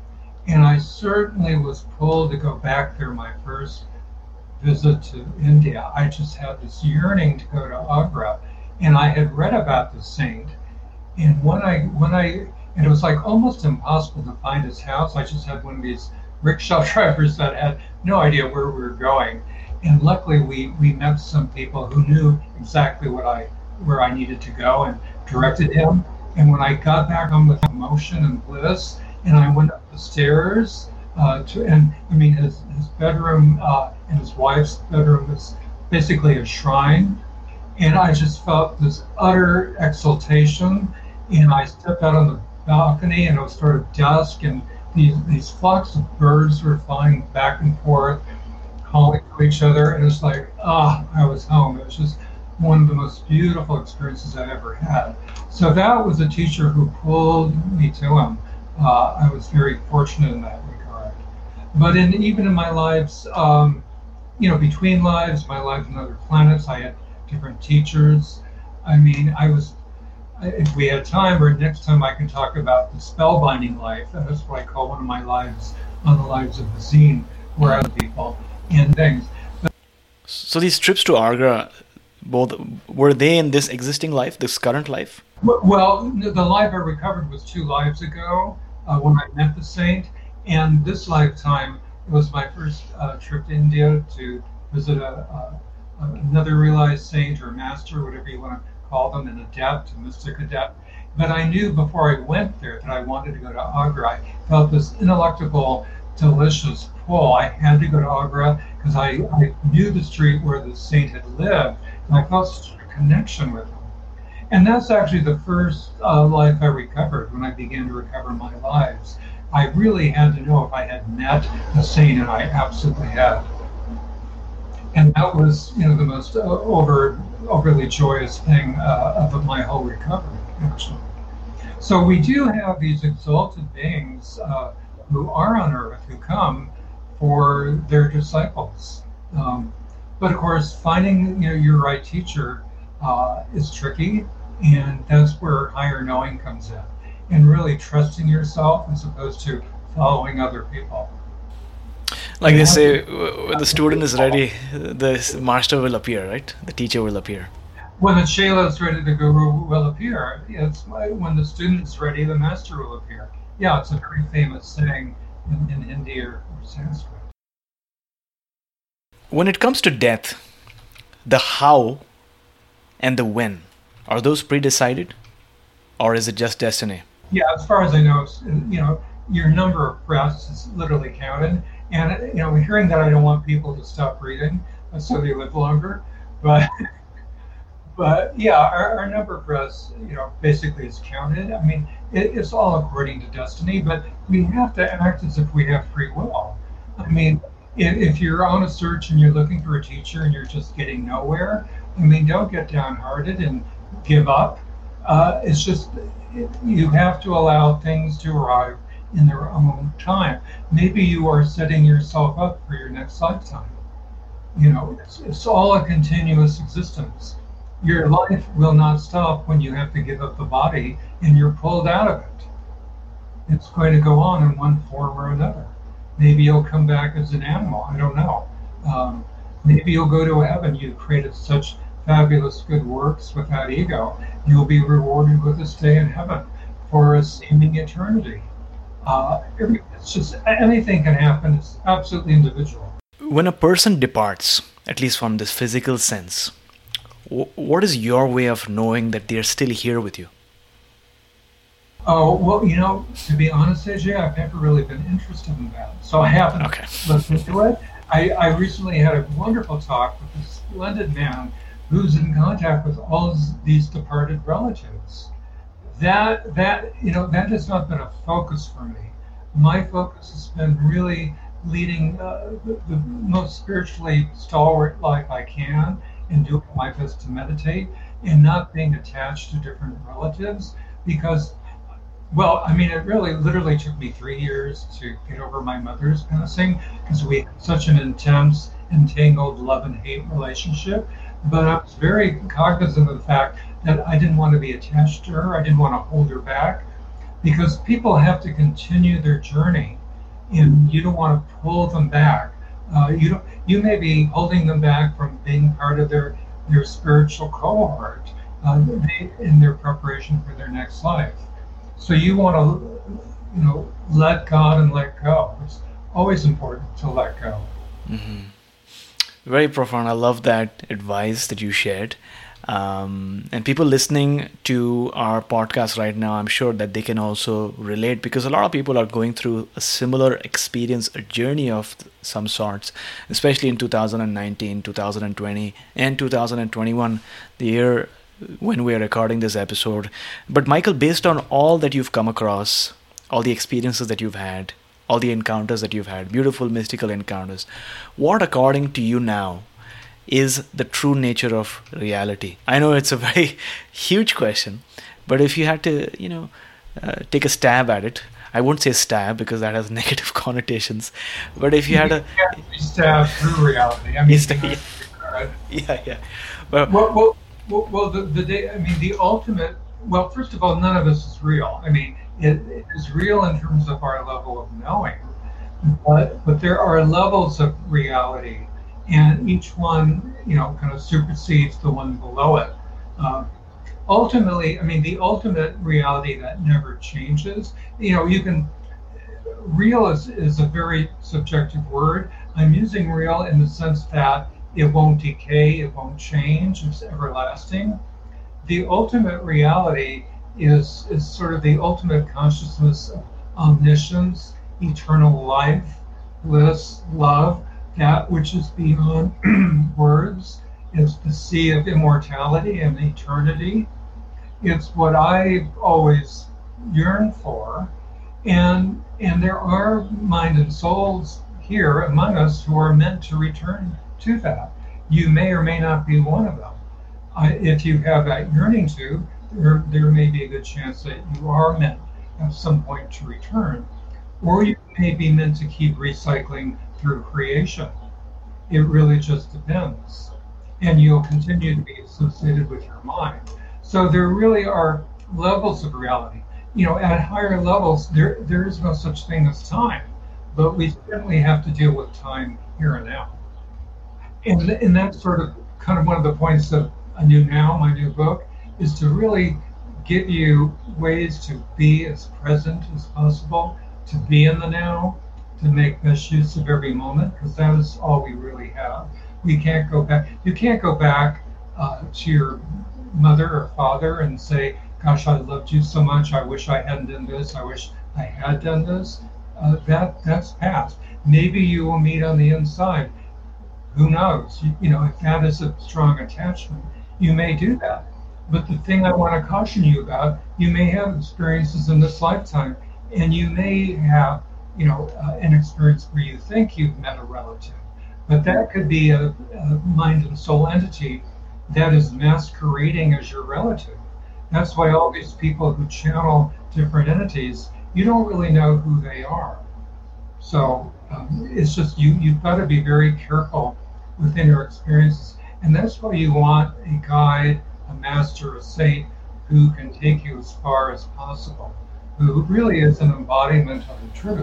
And I certainly was pulled to go back there my first visit to India. I just had this yearning to go to Agra, and I had read about the saint. And when I, when I, and it was like almost impossible to find his house. I just had one of these rickshaw drivers that had no idea where we were going. And luckily we, we met some people who knew exactly what I, where I needed to go and directed him. And when I got back home with emotion and bliss, and I went up the stairs uh, to, and I mean, his, his bedroom uh, and his wife's bedroom was basically a shrine. And I just felt this utter exultation. And I stepped out on the balcony, and it was sort of dusk, and these, these flocks of birds were flying back and forth, calling to each other. And it was like, ah, oh, I was home. It was just one of the most beautiful experiences I've ever had. So that was a teacher who pulled me to him. Uh, I was very fortunate in that regard. But in even in my lives, um, you know, between lives, my lives on other planets, I had different teachers. I mean, I was, if we had time, or next time I can talk about the spellbinding life. That's what I call one of my lives on the lives of the zine, where I was people and things. But so these trips to Agra, both were they in this existing life, this current life? Well, the life I recovered was two lives ago. Uh, when I met the saint, and this lifetime it was my first uh, trip to India to visit a, a, another realized saint or master, whatever you want to call them, an adept, a mystic adept. But I knew before I went there that I wanted to go to Agra. I felt this ineluctable, delicious pull. I had to go to Agra because I, I knew the street where the saint had lived, and I felt such a connection with him. And that's actually the first uh, life I recovered, when I began to recover my lives. I really had to know if I had met a saint, and I absolutely had. And that was, you know, the most uh, over, overly joyous thing uh, of my whole recovery, actually. So we do have these exalted beings uh, who are on earth, who come for their disciples. Um, but of course, finding, you know, your right teacher uh, is tricky. And that's where higher knowing comes in, and really trusting yourself as opposed to following other people. Like they say, when the student is ready, the master will appear, right? The teacher will appear. When the Chela is ready, the guru will appear. It's when the student is ready, the master will appear. Yeah, it's a very famous saying in, in Hindi or, or Sanskrit. When it comes to death, the how and the when, are those pre-decided, or is it just destiny? Yeah, as far as I know, it's, you know, your number of breaths is literally counted. And, you know, hearing that, I don't want people to stop breathing uh, so they live longer. But, but yeah, our, our number of breaths, you know, basically is counted. I mean, it, it's all according to destiny, but we have to act as if we have free will. I mean, if, if you're on a search and you're looking for a teacher and you're just getting nowhere, I mean, don't get downhearted and give up. Uh, it's just, it, you have to allow things to arrive in their own time. Maybe you are setting yourself up for your next lifetime. You know, it's, it's all a continuous existence. Your life will not stop when you have to give up the body and you're pulled out of it. It's going to go on in one form or another. Maybe you'll come back as an animal. I don't know. Um, maybe you'll go to heaven. You created such fabulous good works without ego. You'll be rewarded with a stay in heaven for a seeming eternity. Uh, it's just anything can happen. It's absolutely individual. When a person departs, at least from this physical sense, w- what is your way of knowing that they're still here with you? Oh, well, you know, to be honest, A J, I've never really been interested in that. So I haven't okay. listened to it. I, I recently had a wonderful talk with a splendid man who's in contact with all these departed relatives. That, that, you know, that has not been a focus for me. My focus has been really leading uh, the, the most spiritually stalwart life I can and doing my best to meditate and not being attached to different relatives because, well, I mean, it really literally took me three years to get over my mother's passing because we had such an intense, entangled love and hate relationship. But I was very cognizant of the fact that I didn't want to be attached to her. I didn't want to hold her back because people have to continue their journey and you don't want to pull them back. Uh, you don't, you may be holding them back from being part of their, their spiritual cohort uh, they, in their preparation for their next life. So you want to, you know, let God and let go. It's always important to let go. Mm-hmm. Very profound. I love that advice that you shared. Um, and people listening to our podcast right now, I'm sure that they can also relate because a lot of people are going through a similar experience, a journey of some sorts, especially in two thousand nineteen, two thousand twenty, and two thousand twenty-one, the year when we're recording this episode. But Michael, based on all that you've come across, all the experiences that you've had, all the encounters that you've had, beautiful mystical encounters, what according to you now is the true nature of reality? I know it's a very huge question, but if you had to, you know, uh, take a stab at it, I won't say stab because that has negative connotations, but if you had a... stab through reality. I mean, yeah, right? yeah, yeah. But, well, well, well, well the, the day, I mean, the ultimate, well, first of all, none of this is real. I mean, it, it is real in terms of our level of knowing, but, but there are levels of reality. And each one, you know, kind of supersedes the one below it. Uh, ultimately, I mean, the ultimate reality that never changes, you know, you can, real is, is a very subjective word. I'm using real in the sense that it won't decay, it won't change, it's everlasting. The ultimate reality is, is sort of the ultimate consciousness of omniscience, eternal life, bliss, love, that which is beyond words. It's the sea of immortality and eternity. It's what I've always yearned for. And and there are mind and souls here among us who are meant to return to that. You may or may not be one of them. I, if you have that yearning to, there, there may be a good chance that you are meant at some point to return. Or you may be meant to keep recycling through creation. It really just depends. And you'll continue to be associated with your mind. So there really are levels of reality. You know, at higher levels, there there is no such thing as time, but we certainly have to deal with time here and now. And, and that's sort of kind of one of the points of A New Now, my new book, is to really give you ways to be as present as possible, to be in the now, to make best use of every moment, because that is all we really have. We can't go back. You can't go back uh, to your mother or father and say, gosh, I loved you so much, I wish I hadn't done this, I wish I had done this, uh, that that's past. Maybe you will meet on the inside. Who knows? You, you know, if that is a strong attachment, you may do that. But the thing I want to caution you about, you may have experiences in this lifetime, and you may have, you know, uh, an experience where you think you've met a relative. But that could be a, a mind and soul entity that is masquerading as your relative. That's why all these people who channel different entities, you don't really know who they are. So um, it's just, you, you've got to be very careful within your experiences. And that's why you want a guide, a master, a saint who can take you as far as possible, who really is an embodiment of the truth.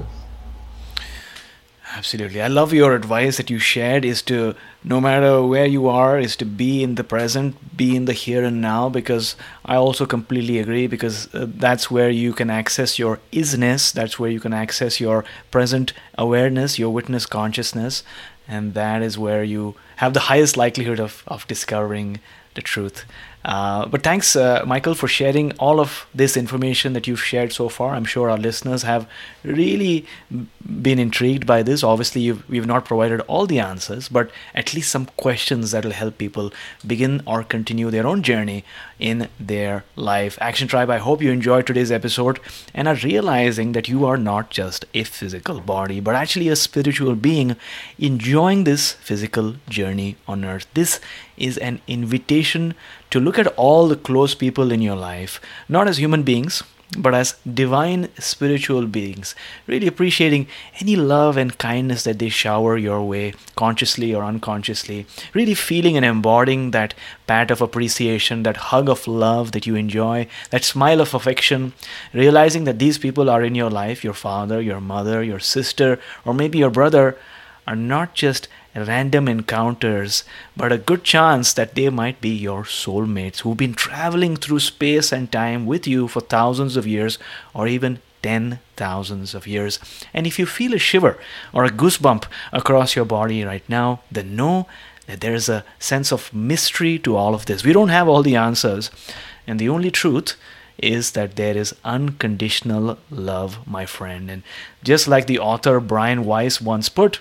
Absolutely. I love your advice that you shared is to, no matter where you are, is to be in the present, be in the here and now, because I also completely agree, because uh, that's where you can access your isness, that's where you can access your present awareness, your witness consciousness, and that is where you have the highest likelihood of, of discovering the truth. Uh, but thanks, uh, Michael, for sharing all of this information that you've shared so far. I'm sure our listeners have really been intrigued by this. Obviously, you've, we've not provided all the answers, but at least some questions that will help people begin or continue their own journey in their life. Action Tribe, I hope you enjoyed today's episode and are realizing that you are not just a physical body, but actually a spiritual being enjoying this physical journey on earth. This is an invitation to look at all the close people in your life, not as human beings, but as divine spiritual beings, really appreciating any love and kindness that they shower your way, consciously or unconsciously, really feeling and embodying that pat of appreciation, that hug of love that you enjoy, that smile of affection, realizing that these people are in your life, your father, your mother, your sister, or maybe your brother, are not just random encounters, but a good chance that they might be your soulmates who've been traveling through space and time with you for thousands of years or even ten thousands of years. And if you feel a shiver or a goosebump across your body right now, then know that there is a sense of mystery to all of this. We don't have all the answers, and the only truth is that there is unconditional love, my friend. And just like the author Brian Weiss once put,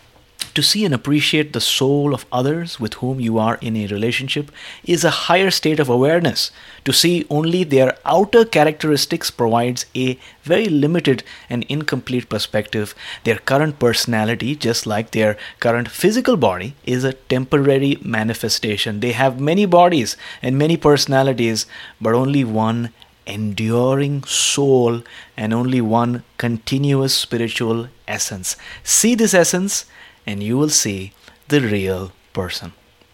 to see and appreciate the soul of others with whom you are in a relationship is a higher state of awareness. To see only their outer characteristics provides a very limited and incomplete perspective. Their current personality, just like their current physical body, is a temporary manifestation. They have many bodies and many personalities, but only one enduring soul and only one continuous spiritual essence. See this essence, and you will see the real person.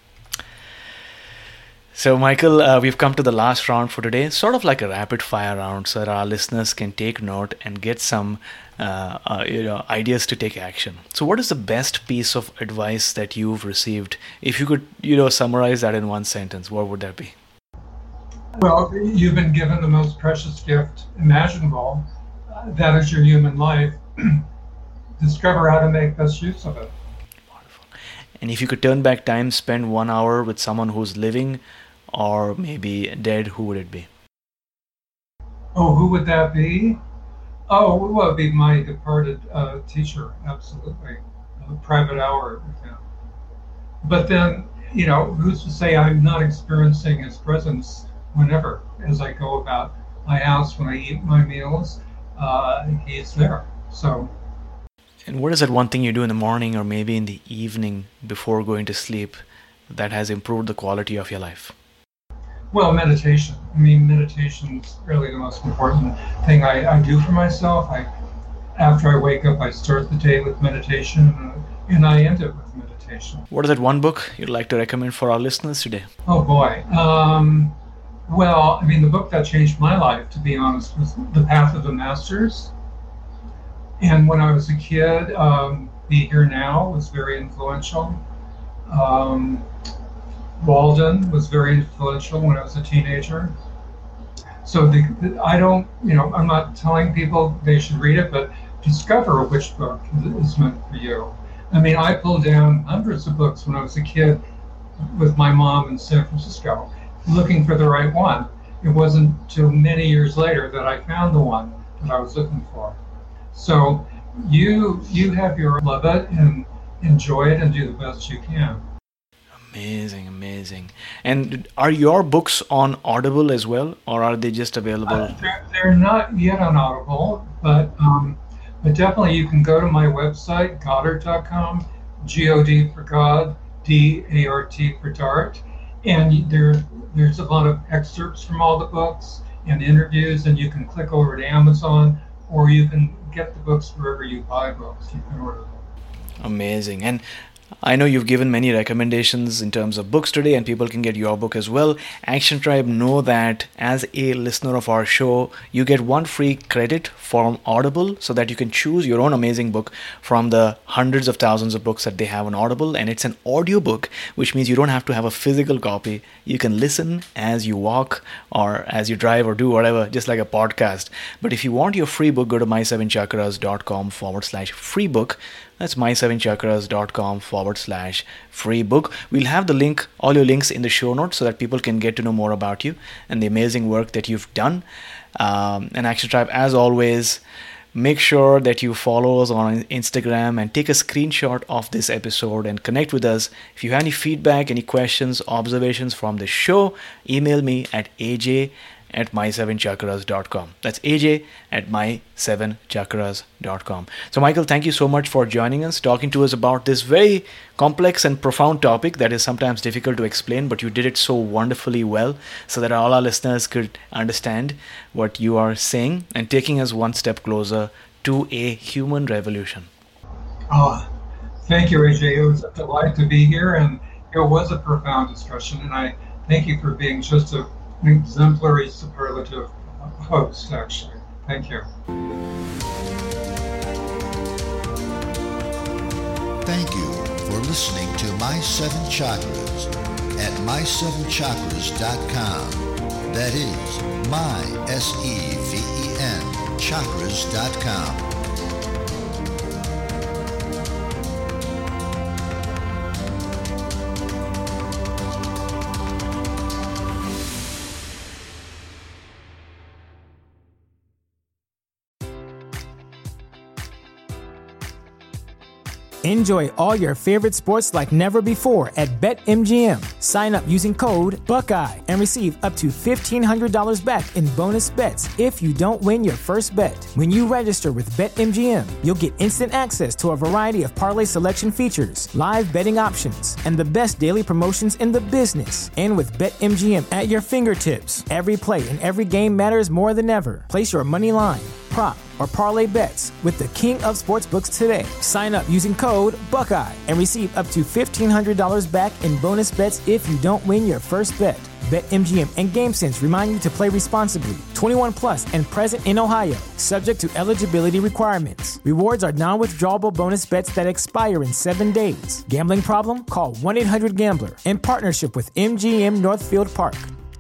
So, Michael, uh, we've come to the last round for today, sort of like a rapid fire round, so that our listeners can take note and get some uh, uh, you know, ideas to take action. So, what is the best piece of advice that you've received? If you could, you know, summarize that in one sentence, what would that be? Well, you've been given the most precious gift imaginable. Uh, that is your human life. Discover how to make best use of it. And if you could turn back time, spend one hour with someone who's living or maybe dead, who would it be? Oh, who would that be? Oh, well, it would be my departed uh, teacher, absolutely. A private hour with him. But then, you know, who's to say I'm not experiencing his presence whenever, as I go about my house, when I eat my meals, uh, he's there. So. And what is that one thing you do in the morning or maybe in the evening before going to sleep that has improved the quality of your life? Well, meditation. I mean, meditation is really the most important thing I, I do for myself. I, after I wake up, I start the day with meditation, uh, and I end it with meditation. What is that one book you'd like to recommend for our listeners today? Oh, boy. Um, well, I mean, the book that changed my life, to be honest, was The Path of the Masters. And when I was a kid, um, Be Here Now was very influential. Um, Walden was very influential when I was a teenager. So the, the, I don't, you know, I'm not telling people they should read it, but discover which book is meant for you. I mean, I pulled down hundreds of books when I was a kid with my mom in San Francisco, looking for the right one. it wasn't till many years later that I found the one that I was looking for. So you you have your love it and enjoy it and do the best you can. Amazing, amazing. And are your books on Audible as well, or are they just available? Uh, they're, they're not yet on Audible, but um, but definitely you can go to my website, goddard dot com, G O D for God, D A R T for Dart, and there there's a lot of excerpts from all the books and interviews, and you can click over to Amazon, or you can get the books wherever you buy books. You can order them. Amazing. And I know you've given many recommendations in terms of books today, and people can get your book as well. Action Tribe, know that as a listener of our show, you get one free credit from Audible so that you can choose your own amazing book from the hundreds of thousands of books that they have on Audible. And it's an audio book, which means you don't have to have a physical copy. You can listen as you walk or as you drive or do whatever, just like a podcast. But if you want your free book, go to my seven chakras dot com forward slash free book. That's my seven chakras dot com forward slash free book. We'll have the link, all your links in the show notes so that people can get to know more about you and the amazing work that you've done. Um, and Action Tribe, as always, make sure that you follow us on Instagram and take a screenshot of this episode and connect with us. If you have any feedback, any questions, observations from the show, email me at aj at my seven chakras dot com. That's aj at my seven chakras dot com. So Michael, thank you so much for joining us, talking to us about this very complex and profound topic that is sometimes difficult to explain, but you did it so wonderfully well so that all our listeners could understand what you are saying and taking us one step closer to a human revolution. Oh, thank you, A J. It was a delight to be here, and it was a profound discussion, and I thank you for being just a exemplary superlative host, actually. Thank you. Thank you for listening to My Seven Chakras at my seven chakras dot com. That is my, S E V E N, chakras dot com. Enjoy all your favorite sports like never before at BetMGM. Sign up using code Buckeye and receive up to fifteen hundred dollars back in bonus bets if you don't win your first bet. When you register with BetMGM, you'll get instant access to a variety of parlay selection features, live betting options, and the best daily promotions in the business. And with BetMGM at your fingertips, every play and every game matters more than ever. Place your money line, prop, or parlay bets with the king of sportsbooks today. Sign up using code Buckeye and receive up to fifteen hundred dollars back in bonus bets if you don't win your first bet. BetMGM and GameSense remind you to play responsibly. twenty-one plus and present in Ohio, subject to eligibility requirements. Rewards are non-withdrawable bonus bets that expire in seven days. Gambling problem? Call one eight hundred gambler in partnership with M G M Northfield Park.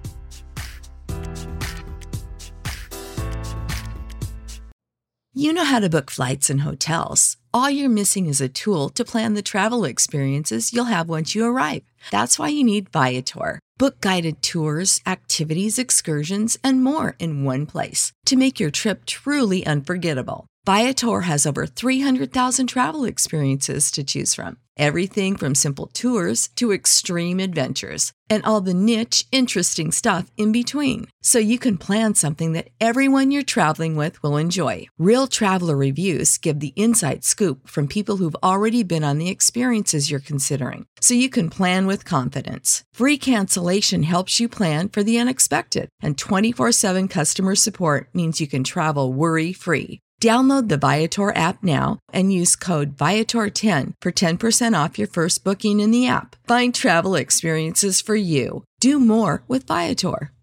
You know how to book flights and hotels. All you're missing is a tool to plan the travel experiences you'll have once you arrive. That's why you need Viator. Book guided tours, activities, excursions, and more in one place to make your trip truly unforgettable. Viator has over three hundred thousand travel experiences to choose from. Everything from simple tours to extreme adventures and all the niche, interesting stuff in between. So you can plan something that everyone you're traveling with will enjoy. Real traveler reviews give the inside scoop from people who've already been on the experiences you're considering. So you can plan with confidence. Free cancellation helps you plan for the unexpected. And twenty-four seven customer support means you can travel worry-free. Download the Viator app now and use code Viator ten for ten percent off your first booking in the app. Find travel experiences for you. Do more with Viator.